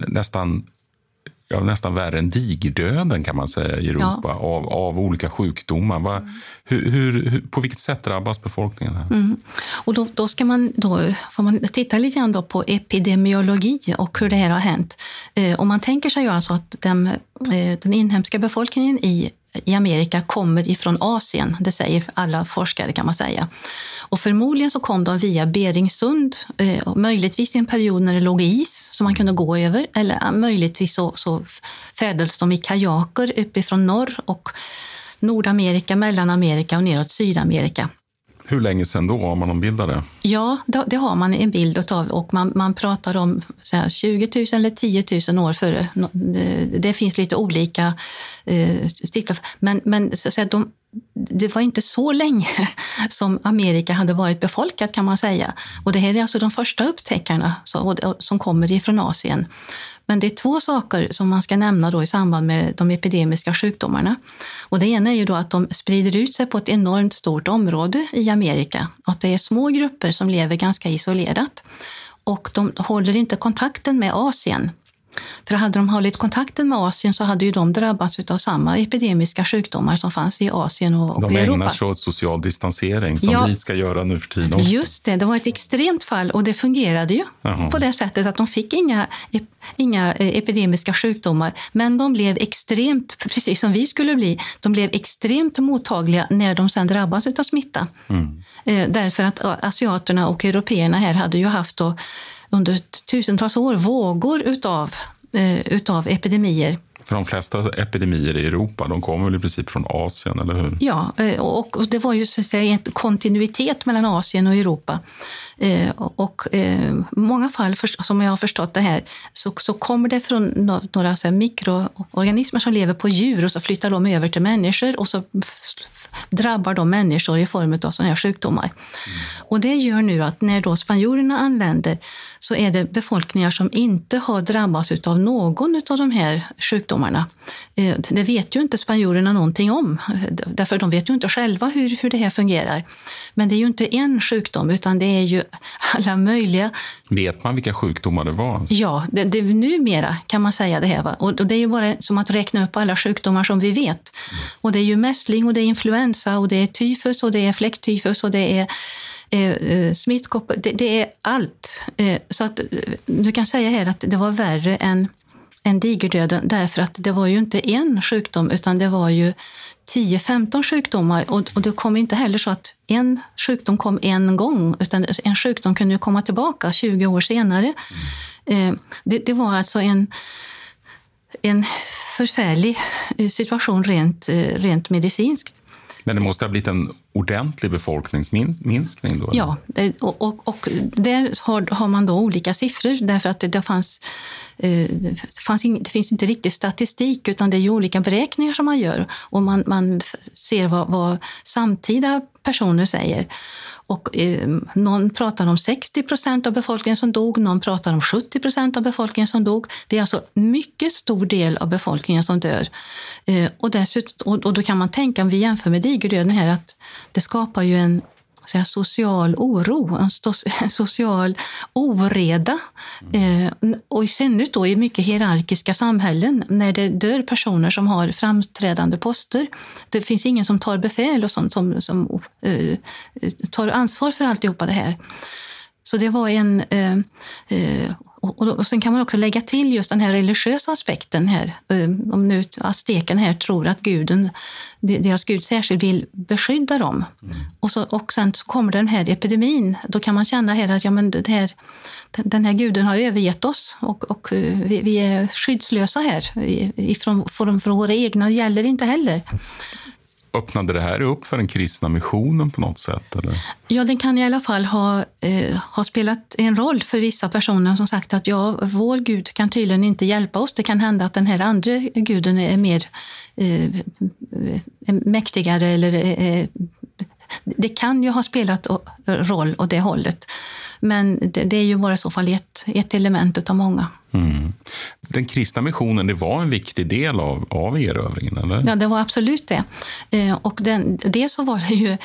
Nästan värre än digerdöden kan man säga i Europa av olika sjukdomar. På vilket sätt drabbas befolkningen här? Och då får man titta lite grann då på epidemiologi och hur det här har hänt. Och man tänker sig ju alltså att den inhemska befolkningen i Amerika kommer ifrån Asien, det säger alla forskare kan man säga. Och förmodligen så kom de via Beringsund, möjligtvis i en period när det låg is som man kunde gå över, eller möjligtvis så färdades de i kajaker uppifrån norr och Nordamerika, Mellanamerika och neråt Sydamerika. Hur länge sedan då har man någon bild av det? Ja, det har man en bild av, och man pratar om så här 20 000 eller 10 000 år före. Det finns lite olika siffror, men så att säga, det var inte så länge som Amerika hade varit befolkat kan man säga. Och det här är alltså de första upptäckarna som kommer ifrån Asien. Men det är två saker som man ska nämna då i samband med de epidemiska sjukdomarna. Och det ena är ju då att de sprider ut sig på ett enormt stort område i Amerika. Att det är små grupper som lever ganska isolerat. Och de håller inte kontakten med Asien. För hade de hållit kontakten med Asien så hade ju de drabbats av samma epidemiska sjukdomar som fanns i Asien och Europa. De ägnar sig åt social distansering som vi ska göra nu för tiden också. Just det var ett extremt fall och det fungerade ju på det sättet att de fick inga epidemiska sjukdomar. Men de blev extremt, precis som vi skulle bli, de blev extremt mottagliga när de sen drabbas av smitta. Därför att asiaterna och européerna här hade ju haft då under tusentals år vågor utav epidemier. För de flesta epidemier i Europa, de kommer väl i princip från Asien, eller hur? Ja, och det var ju så att säga en kontinuitet mellan Asien och Europa. Och många fall, som jag har förstått det här, så kommer det från några så här mikroorganismer som lever på djur och så flyttar de över till människor och så drabbar de människor i form av sådana här sjukdomar. Och det gör nu att när då spanjorerna anländer så är det befolkningar som inte har drabbats av någon av de här sjukdomarna. Det vet ju inte spanjorerna någonting om, därför de vet ju inte själva hur det här fungerar. Men det är ju inte en sjukdom utan det är ju alla möjliga. Vet man vilka sjukdomar det var? Ja, det numera kan man säga det här. Va? Och det är ju bara som att räkna upp alla sjukdomar som vi vet. Och det är ju mässling och det är influensa och det är tyfus och det är fläcktyfus och det är smittkoppor. Det är allt. Så att du kan säga här att det var värre än digerdöden därför att det var ju inte en sjukdom utan det var ju 10-15 sjukdomar och det kom inte heller så att en sjukdom kom en gång utan en sjukdom kunde ju komma tillbaka 20 år senare. Det var alltså en förfärlig situation rent medicinskt. Men det måste ha blivit en ordentlig befolkningsminskning då? Ja, och där har man då olika siffror därför att det finns inte riktigt statistik utan det är ju olika beräkningar som man gör och man ser vad samtida personer säger. Och någon pratar om 60% av befolkningen som dog, någon pratar om 70% av befolkningen som dog. Det är alltså en mycket stor del av befolkningen som dör. Och då kan man tänka, om vi jämför med digerdöden här, att det skapar ju en social oro, en social oreda. Och i synnerhet då i mycket hierarkiska samhällen när det dör personer som har framträdande poster. Det finns ingen som tar befäl och som tar ansvar för alltihopa det här. Så det var och sen kan man också lägga till just den här religiösa aspekten här. Om nu aztekerna här tror att deras gud särskilt vill beskydda dem. Och sen så kommer den här epidemin. Då kan man känna här att den här guden har övergett oss och vi är skyddslösa här. Från våra egna gäller inte heller. Öppnade det här upp för den kristna missionen på något sätt? Eller? Ja, den kan i alla fall ha spelat en roll för vissa personer som sagt att vår Gud kan tydligen inte hjälpa oss. Det kan hända att den här andra guden är mer mäktigare eller det kan ju ha spelat roll åt det hållet. Men det är ju bara i så fall ett element av många. Mm. Den kristna missionen, det var en viktig del av erövringen, eller? Ja, det var absolut det. Och det så var det ju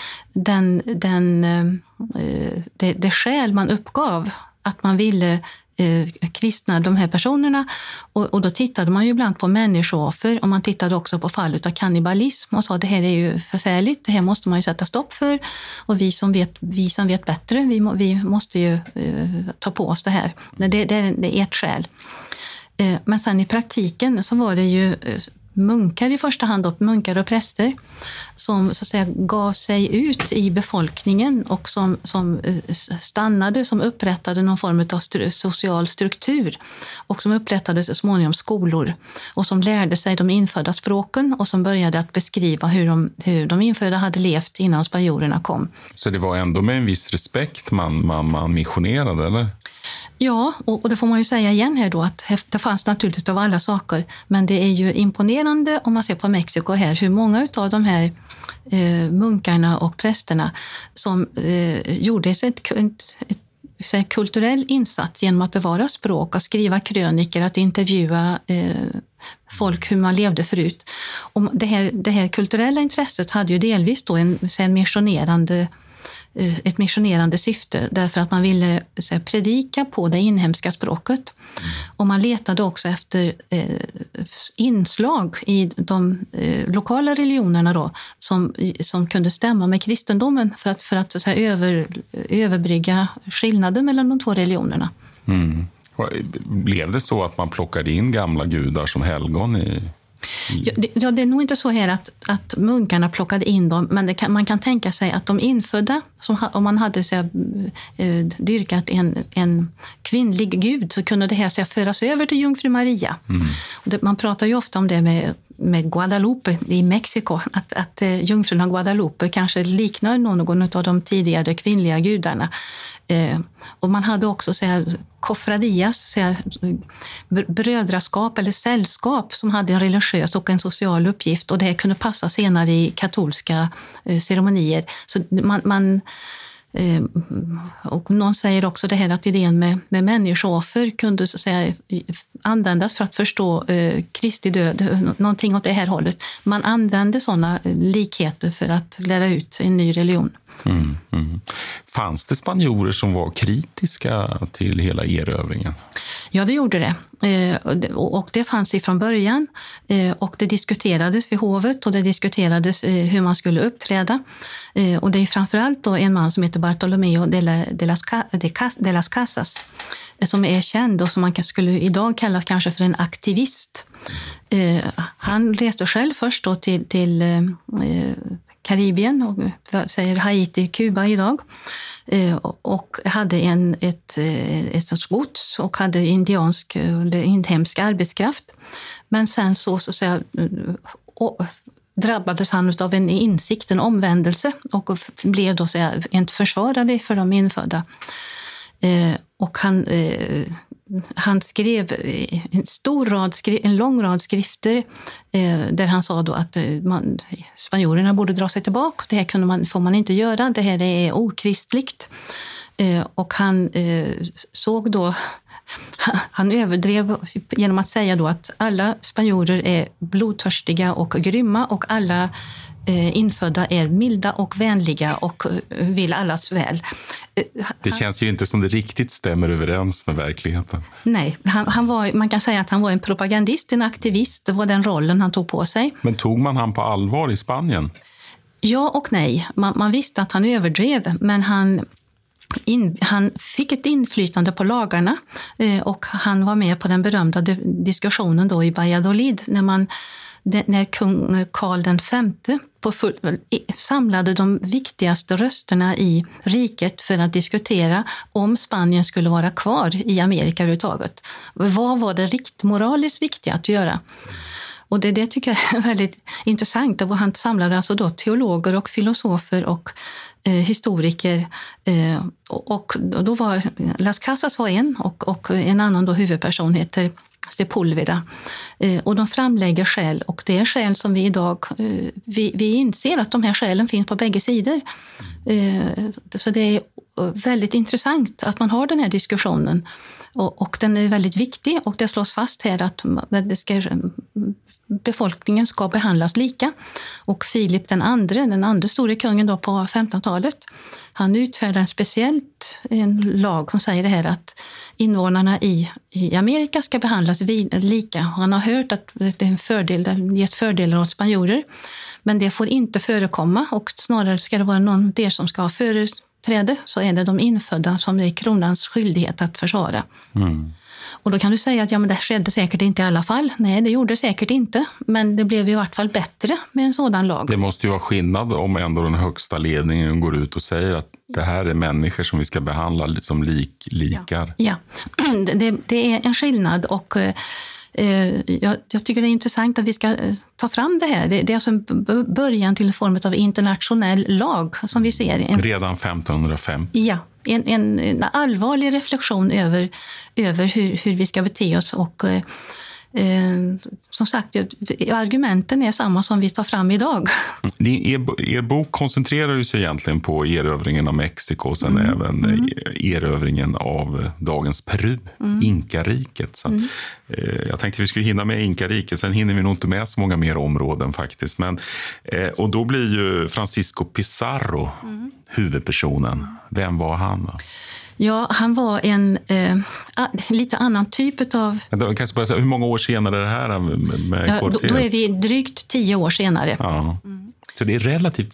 det skäl man uppgav att man ville kristna de här personerna, och då tittade man ju ibland på människooffer, och man tittade också på fall av kannibalism och sa det här är ju förfärligt, det här måste man ju sätta stopp för, och vi som vet bättre, vi måste ju ta på oss det här. Det är ett skäl. Men sen i praktiken så var det ju munkar i första hand, och munkar och präster som så att säga gav sig ut i befolkningen och som stannade, som upprättade någon form av social struktur, och som upprättade så småningom skolor, och som lärde sig de infödda språken, och som började att beskriva hur de infödda hade levt innan spanjorerna kom. Så det var ändå med en viss respekt man missionerade, eller? Ja, och det får man ju säga igen här då, att det fanns naturligtvis av alla saker, men det är ju imponerande om man ser på Mexiko här, hur många av de här munkarna och prästerna som gjorde en kulturell insats genom att bevara språk, att skriva kröniker, att intervjua folk hur man levde förut. Och det här kulturella intresset hade ju delvis då ett missionerande syfte, därför att man ville predika på det inhemska språket. Och man letade också efter inslag i de lokala religionerna då, som kunde stämma med kristendomen för att så att säga, överbrygga skillnaden mellan de två religionerna. Mm. Blev det så att man plockade in gamla gudar som helgon i... Ja, det är nog inte så här att munkarna plockade in dem, men man kan tänka sig att de infödda, om man hade dyrkat en kvinnlig gud, så kunde det här föras över till Jungfru Maria. Mm. Man pratar ju ofta om det med Guadalupe i Mexiko, att Jungfrun av Guadalupe kanske liknar någon av de tidigare kvinnliga gudarna. Och man hade också kofradias, brödraskap eller sällskap som hade en religiös och en social uppgift, och det kunde passa senare i katolska ceremonier. Så och någon säger också det här att idén med människooffer kunde så att säga användas för att förstå Kristi död, någonting åt det här hållet. Man använde sådana likheter för att lära ut en ny religion. Mm, mm. Fanns det spanjorer som var kritiska till hela erövringen? Ja, det gjorde det. Och det fanns ifrån början, och det diskuterades vid hovet, och det diskuterades hur man skulle uppträda. Och det är framförallt då en man som heter Bartolomeo de las Casas som är känd och som man skulle idag kalla kanske för en aktivist. Han reste själv först då till Karibien, och säger Haiti, Kuba idag, och hade ett sorts gods och hade indiansk eller inhemsk arbetskraft. Men sen så att säga drabbades han av en insikt, en omvändelse, och blev då en försvarare för de infödda. Och han skrev en lång rad skrifter där han sa då att spanjorerna borde dra sig tillbaka. Det här får man inte göra, det här är okristligt. Och han såg då, han överdrev genom att säga då att alla spanjorer är blodtörstiga och grymma, och alla infödda är milda och vänliga och vill allas väl. Det känns ju inte som det riktigt stämmer överens med verkligheten. Nej, man kan säga att han var en propagandist, en aktivist. Det var den rollen han tog på sig. Men tog man han på allvar i Spanien? Ja och nej. Man visste att han överdrev, men han fick ett inflytande på lagarna, och han var med på den berömda diskussionen då i Valladolid när kung Karl V samlade de viktigaste rösterna i riket för att diskutera om Spanien skulle vara kvar i Amerika överhuvudtaget. Vad var det moraliskt viktigt att göra? Och det tycker jag är väldigt intressant. Och han samlade alltså då teologer och filosofer och historiker. Och då var Las Casas var en, och en annan då huvudperson heter Sepulveda. Och de framlägger skäl, och det är skäl som vi idag, vi inser att de här skälen finns på bägge sidor. Så det är väldigt intressant att man har den här diskussionen. Och den är väldigt viktig, och det slås fast här att befolkningen ska behandlas lika. Och Filip den andra store kungen då på 1500-talet, han utfärdar en lag som säger det här att invånarna i Amerika ska behandlas lika. Han har hört att det är en fördel, det ges fördelar åt spanjorer, men det får inte förekomma, och snarare ska det vara någon del som ska ha företräde, så är det de infödda som det är kronans skyldighet att försvara. Och då kan du säga att men det skedde säkert inte i alla fall. Nej, det gjorde det säkert inte. Men det blev i vart fall bättre med en sådan lag. Det måste ju vara skillnad om ändå den högsta ledningen går ut och säger att det här är människor som vi ska behandla som likar. Ja. Det är en skillnad, och jag tycker det är intressant att vi ska ta fram det här. Det är alltså en början till en form av internationell lag som vi ser. Redan 1505. Ja. En allvarlig reflektion över hur vi ska bete oss, och som sagt, argumenten är samma som vi tar fram idag. Er bok koncentrerar ju sig egentligen på erövringen av Mexiko och sen även erövringen av dagens Peru, Inkariket. Så jag tänkte vi skulle hinna med Inkariket, sen hinner vi nog inte med så många mer områden faktiskt. Men, och då blir ju Francisco Pizarro huvudpersonen. Vem var han då? Ja, han var en lite annan typ av... Jag kanske bara säga, hur många år senare är det här med Cortés? Då är vi drygt 10 år senare. Ja. Så det är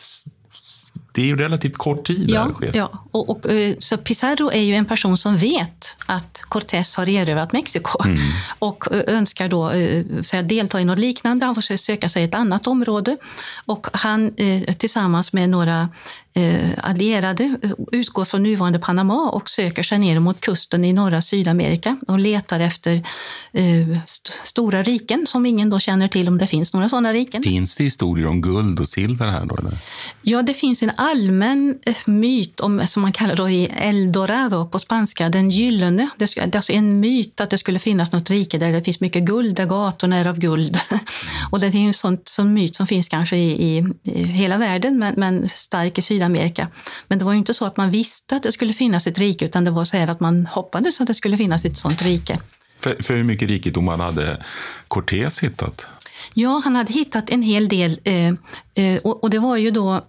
relativt kort tid där sker. Ja, så Pizarro är ju en person som vet att Cortés har erövrat Mexiko och önskar då delta i något liknande. Han får söka sig ett annat område, och han tillsammans med några allierade utgår från nuvarande Panama och söker sig ner mot kusten i norra Sydamerika och letar efter stora riken som ingen då känner till, om det finns några sådana riken. Finns det historier om guld och silver här då? Eller? Ja, det finns en allmän myt om, som man kallar då i El Dorado på spanska, den gyllene. Det är alltså en myt att det skulle finnas något rike där det finns mycket guld, där gatorna är av guld. Och det är ju en sån myt som finns kanske i hela världen, men stark i Sydamerika. Men det var ju inte så att man visste att det skulle finnas ett rike, utan det var så här att man hoppades att det skulle finnas ett sånt rike. För hur mycket rikedom hade Cortés hittat? Ja, han hade hittat en hel del, och det var ju då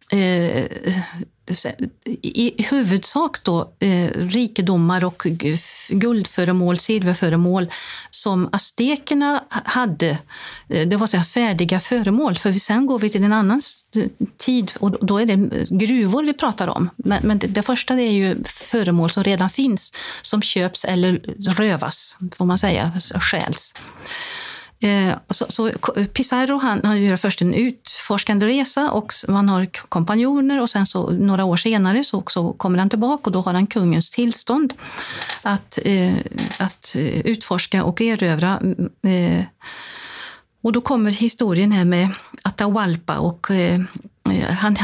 i huvudsak då rikedomar och guldföremål, silverföremål som aztekerna hade. Det var så här färdiga föremål, för sen går vi till en annan tid och då är det gruvor vi pratar om. Men det första det är ju föremål som redan finns, som köps eller rövas, får man säga, stjäls. Så Pizarro han gör först en utforskande resa, och man har kompanjoner, och sen så några år senare så kommer han tillbaka, och då har han kungens tillstånd att utforska och erövra. Och då kommer historien här med Atahualpa, och han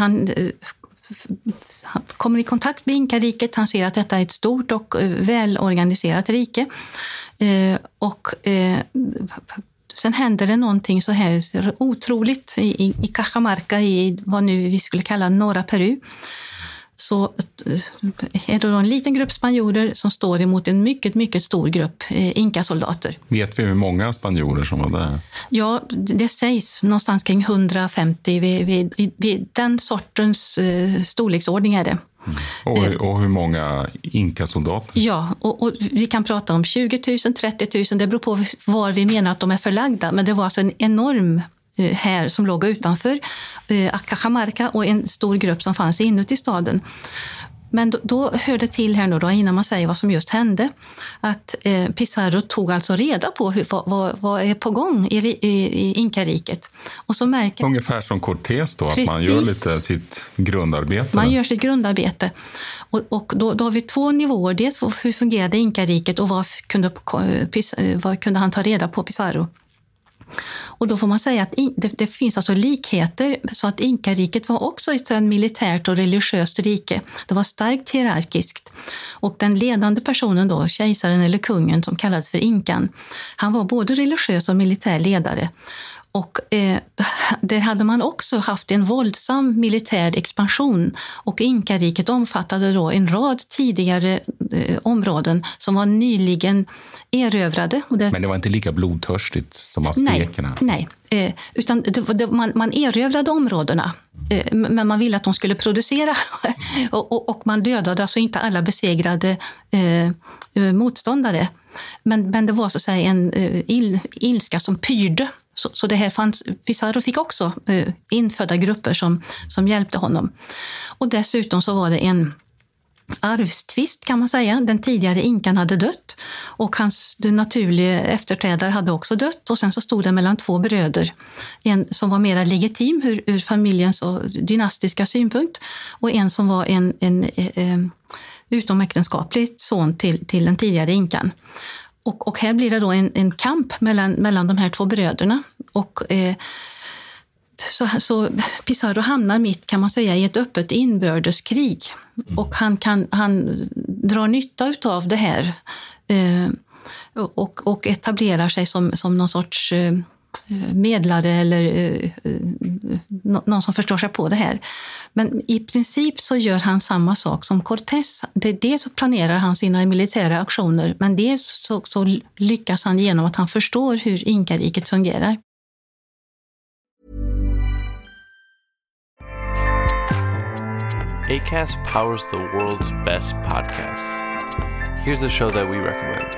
kommer i kontakt med Inkariket. Han ser att detta är ett stort och välorganiserat rike, och sen händer det någonting så här otroligt i Cajamarca, i vad nu vi skulle kalla norra Peru. Så är det då en liten grupp spanjorer som står emot en mycket, mycket stor grupp inkasoldater. Vet vi hur många spanjorer som var där? Ja, det sägs någonstans kring 150. Vid den sortens storleksordning är det. Och hur många inkasoldater? Ja, och vi kan prata om 20 000, 30 000. Det beror på var vi menar att de är förlagda. Men det var alltså en enorm här som låg utanför Cajamarca, och en stor grupp som fanns inuti staden. Men då hör det till här nu då, innan man säger vad som just hände, att Pizarro tog alltså reda på vad är på gång i Inkariket. Och så märker... Ungefär som Cortés då, att man gör lite sitt grundarbete. Man gör sitt grundarbete. Och då har vi två nivåer. Dels hur fungerade Inkariket, och vad kunde han ta reda på Pizarro. Och då får man säga att det finns alltså likheter, så att Inkariket var också ett militärt och religiöst rike. Det var starkt hierarkiskt. Och den ledande personen då, kejsaren eller kungen som kallades för Inkan, han var både religiös och militär ledare. Och där hade man också haft en våldsam militär expansion, och Inkariket omfattade då en rad tidigare områden som var nyligen erövrade. Men det var inte lika blodtörstigt som aztekerna? Nej, utan man erövrade områdena, men man ville att de skulle producera och man dödade alltså inte alla besegrade motståndare. Men det var så att säga en ilska som pyrde. Så det här fanns, Pizarro fick också infödda grupper som hjälpte honom. Och dessutom så var det en arvstvist kan man säga. Den tidigare inkan hade dött och den naturliga efterträdare hade också dött. Och sen så stod det mellan två bröder. En som var mer legitim ur familjens och dynastiska synpunkt, och en som var en utomäktenskaplig son till den tidigare inkan. Och här blir det då en kamp mellan de här två bröderna. Och så Pizarro hamnar mitt, kan man säga, i ett öppet inbördeskrig. Och han drar nytta av det här och etablerar sig som någon sorts medlare eller någon som förstår sig på det här. Men i princip så gör han samma sak som Cortés. Dels så planerar han sina militära aktioner, men dels så lyckas han genom att han förstår hur Inkariket fungerar. Acast powers the world's best podcasts. Here's a show that we recommend.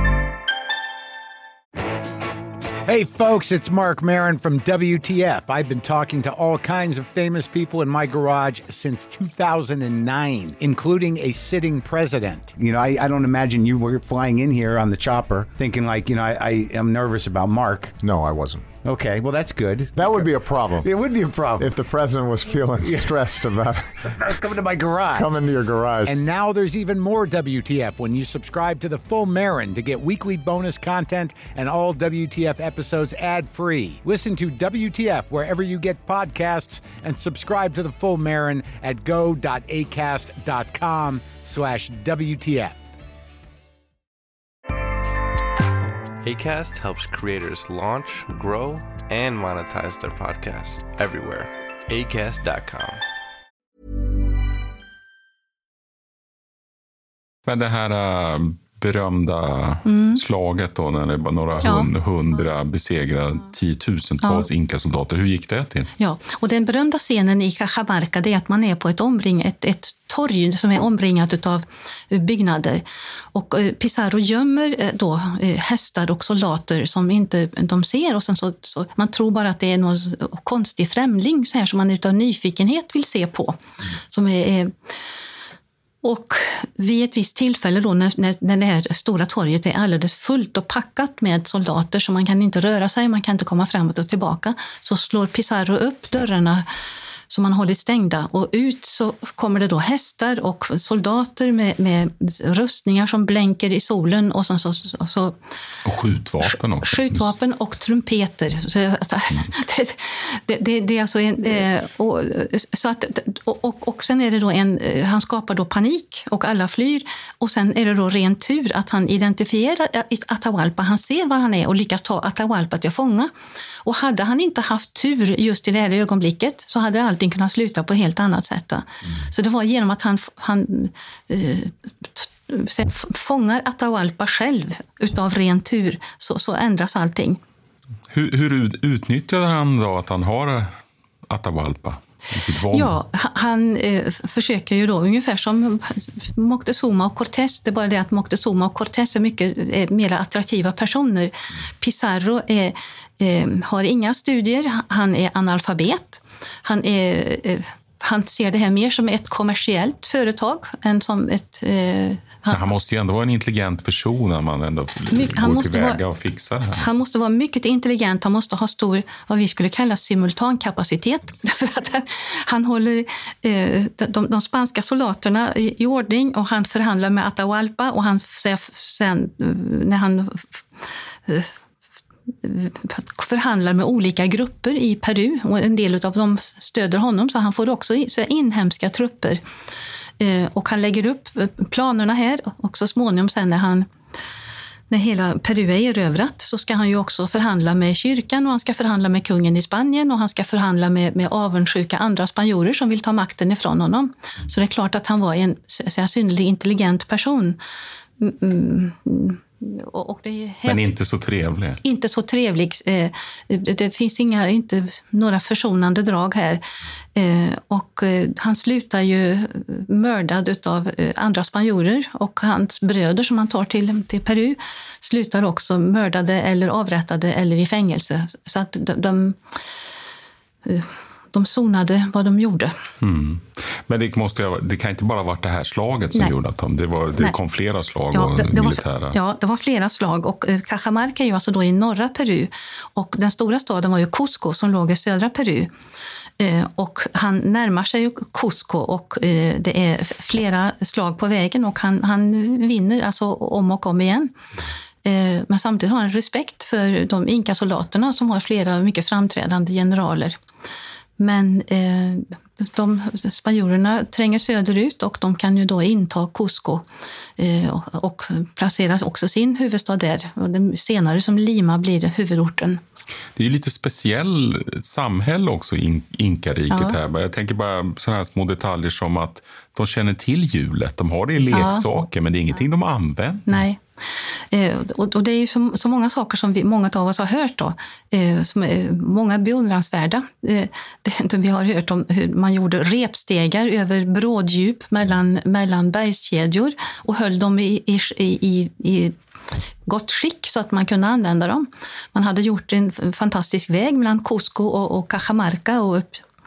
Hey folks, it's Mark Maron from WTF. I've been talking to all kinds of famous people in my garage since 2009, including a sitting president. You know, I don't imagine you were flying in here on the chopper thinking like, you know, I am nervous about Mark. No, I wasn't. Okay, well, that's good. That would be a problem. It would be a problem. If the president was feeling stressed about coming to my garage. Coming to your garage. And now there's even more WTF when you subscribe to the Full Marin to get weekly bonus content and all WTF episodes ad-free. Listen to WTF wherever you get podcasts and subscribe to the Full Marin at go.acast.com/WTF. Acast helps creators launch, grow, and monetize their podcasts everywhere. Acast.com. Men det här berömda slaget då, när det var några hundra besegrar tiotusentals inkasoldater. Hur gick det till? Ja, och den berömda scenen i Cajamarca, det är att man är på ett torg som är omringat av byggnader. Och Pizarro gömmer då hästar och soldater som inte de ser, och sen så man tror bara att det är någon konstig främling så här som man utav nyfikenhet vill se på. Som är och vid ett visst tillfälle då när det här stora torget är alldeles fullt och packat med soldater så man kan inte röra sig, man kan inte komma framåt och tillbaka, så slår Pizarro upp dörrarna som man hållit stängda, och ut så kommer det då hästar och soldater med rustningar som blänker i solen, och sen så och skjutvapen också. Skjutvapen och trumpeter. Så det är alltså och sen är det då han skapar då panik och alla flyr, och sen är det då ren tur att han identifierar Atahualpa, han ser var han är och lyckas ta Atahualpa till fånga. Och hade han inte haft tur just i det här ögonblicket så hade allting kunnat sluta på ett helt annat sätt. Så det var genom att han fångar Atahualpa själv utav ren tur så ändras allting. Hur utnyttjade han då att han har Atahualpa i sitt våld? Ja, han försöker ju då ungefär som Moctezuma och Cortés. Det är bara det att Moctezuma och Cortés är mycket mer attraktiva personer. Pizarro har inga studier, han är analfabet. Han ser det här mer som ett kommersiellt företag än som ett... Han måste ju ändå vara en intelligent person när man ändå går tillväga och fixar det här. Han måste vara mycket intelligent, han måste ha stor, vad vi skulle kalla simultankapacitet. För att han håller de spanska soldaterna i ordning, och han förhandlar med Atahualpa, och han sen när han förhandlar med olika grupper i Peru och en del av dem stöder honom, så han får också inhemska trupper. Och han lägger upp planerna här och så småningom sen när hela Peru är erövrat så ska han ju också förhandla med kyrkan och han ska förhandla med kungen i Spanien och han ska förhandla med avundsjuka andra spanjorer som vill ta makten ifrån honom. Så det är klart att han var en synnerligen intelligent person. Och det är men inte så trevlig. Inte så trevlig. Det finns inte några försonande drag här. Och han slutar ju mördad av andra spanjorer och hans bröder som han tar till Peru slutar också mördade eller avrättade eller i fängelse. Så att de sonade vad de gjorde. Mm. Men det kan inte bara ha varit det här slaget som gjorde att det kom flera slag militära. Det var flera slag och Cajamarca är ju alltså då i norra Peru och den stora staden var ju Cusco som låg i södra Peru. Och han närmar sig ju Cusco och det är flera slag på vägen och han vinner alltså om och om igen. Men samtidigt har han respekt för de inkasoldaterna som har flera mycket framträdande generaler. Men de spanjorerna tränger söderut och de kan ju då inta Cusco och placeras också sin huvudstad där. Och det senare som Lima blir huvudorten. Det är ju lite speciell samhälle också i Inkariket här. Jag tänker bara sådana här små detaljer som att de känner till hjulet. De har det i leksaker men det är ingenting de använder. Nej. Och det är ju så många saker som många av oss har hört då, som är många beundransvärda. Vi har hört om hur man gjorde repstegar över bråddjup mellan bergskedjor och höll dem i gott skick så att man kunde använda dem. Man hade gjort en fantastisk väg mellan Cusco och Cajamarca och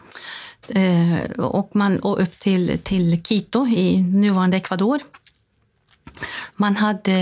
upp till Quito i nuvarande Ecuador. Man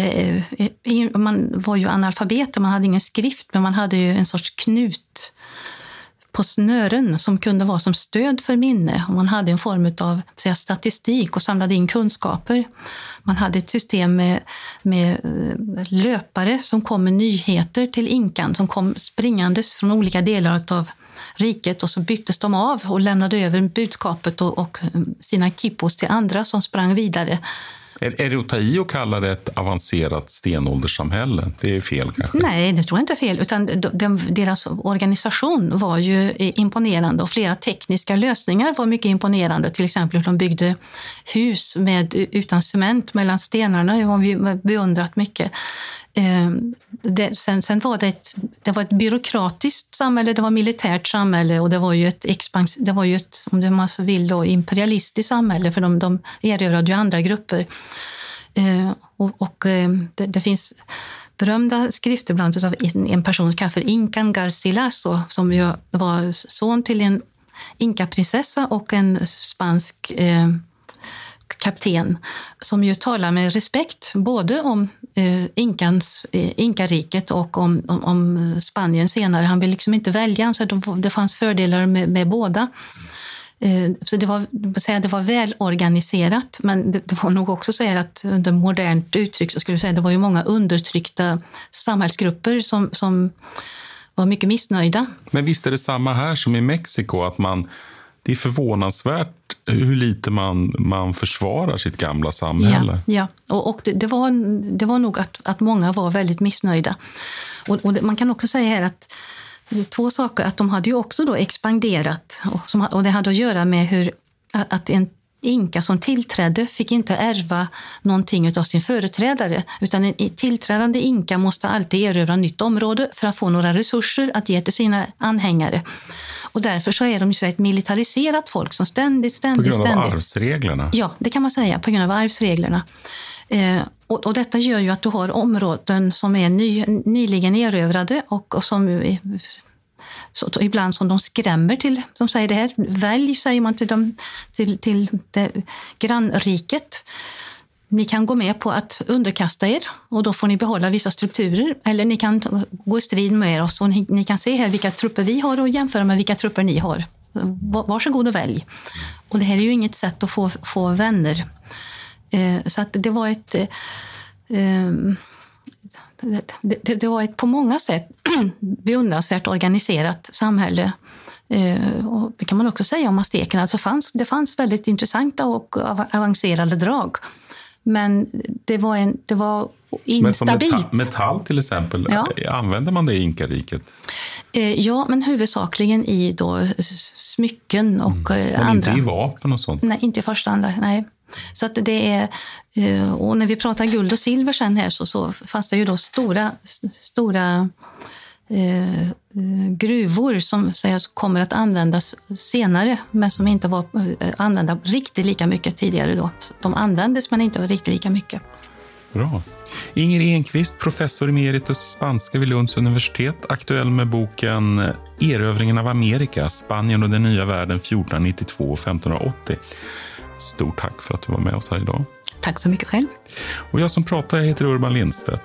var ju analfabet och man hade ingen skrift, men man hade ju en sorts knut på snören som kunde vara som stöd för minne. Och man hade en form av statistik och samlade in kunskaper. Man hade ett system med löpare som kom med nyheter till inkan, som kom springandes från olika delar av riket och så byttes de av och lämnade över budskapet och sina kippos till andra som sprang vidare. Är det att ta i och kalla det ett avancerat stenålderssamhälle? Det är fel kanske? Nej, det tror jag inte är fel. Utan deras organisation var ju imponerande och flera tekniska lösningar var mycket imponerande. Till exempel hur de byggde hus utan cement mellan stenarna. Det har vi beundrat mycket. Sen var det var ett byråkratiskt samhälle, det var militärt samhälle och det var ju ett om man så vill då, imperialistiskt samhälle för de erövrade ju andra grupper. Det finns berömda skrifter bland annat av en person som kallas för Incan Garcilaso som ju var son till en inkaprinsessa och en spansk kapten som ju talar med respekt både om Inkariket och om Spanien senare. Han vill liksom inte välja, så det fanns fördelar med båda. Så det var välorganiserat, men det var nog också så att under modernt uttryck så skulle jag säga det var ju många undertryckta samhällsgrupper som var mycket missnöjda. Men visst är det samma här som i Mexiko att det är förvånansvärt hur lite man försvarar sitt gamla samhälle. Ja. Och det var nog att många var väldigt missnöjda. Och man kan också säga här att två saker, att de hade ju också då expanderat och det hade att göra med att en inka som tillträdde fick inte ärva någonting av sin företrädare, utan en tillträdande inka måste alltid erövra nytt område för att få några resurser att ge till sina anhängare. Och därför så är de ju så ett militariserat folk som ständigt. På grund av arvsreglerna? Ja, det kan man säga, på grund av arvsreglerna. Och detta gör ju att du har områden som är nyligen erövrade och som så ibland som de skrämmer till, som säger det här, välj säger man till det grannriket. Ni kan gå med på att underkasta er och då får ni behålla vissa strukturer, eller ni kan gå i strid med oss och ni kan se här vilka trupper vi har och jämföra med vilka trupper ni har. Varsågod och välj. Och det här är ju inget sätt att få vänner. Så att det var det var ett på många sätt beundransvärt organiserat samhälle. Och det kan man också säga om aztekerna. Alltså det fanns väldigt intressanta och avancerade drag. Men det var instabilt. Men som metall till exempel, använder man det i Inkariket? Ja, men huvudsakligen i då smycken och men andra. Inte i vapen och sånt? Nej, inte i första hand. Nej. Så att det är, och när vi pratar guld och silver sen här så fanns det ju då stora gruvor som kommer att användas senare, men som inte var använda riktigt lika mycket tidigare då. Så de användes men inte riktigt lika mycket. Bra. Inger Enqvist, professor emeritus i spanska vid Lunds universitet, aktuell med boken Erövringen av Amerika, Spanien och den nya världen 1492 och 1580. Stort tack för att du var med oss här idag. Tack så mycket själv. Och jag som pratar heter Urban Lindstedt.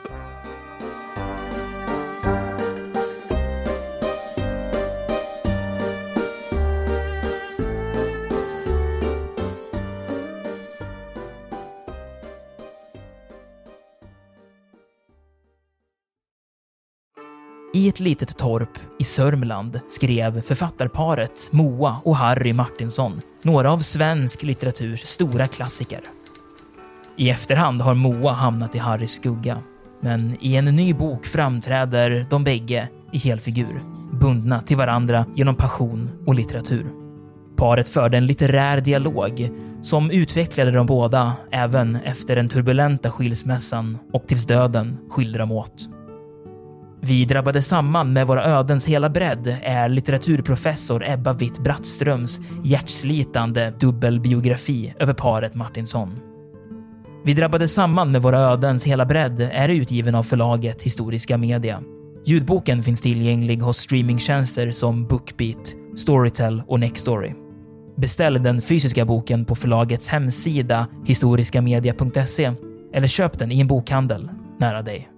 I ett litet torp i Sörmland skrev författarparet Moa och Harry Martinsson några av svensk litteraturs stora klassiker. I efterhand har Moa hamnat i Harrys skugga, men i en ny bok framträder de bägge i helfigur, bundna till varandra genom passion och litteratur. Paret förde en litterär dialog som utvecklade de båda även efter den turbulenta skilsmässan och tills döden skilde dem åt. Vi drabbade samman med våra ödens hela bredd är litteraturprofessor Ebba Witt-Brattströms hjärtslitande dubbelbiografi över paret Martinsson. Vi drabbade samman med våra ödens hela bredd är utgiven av förlaget Historiska Media. Ljudboken finns tillgänglig hos streamingtjänster som Bookbeat, Storytel och Nextory. Beställ den fysiska boken på förlagets hemsida historiskamedia.se eller köp den i en bokhandel nära dig.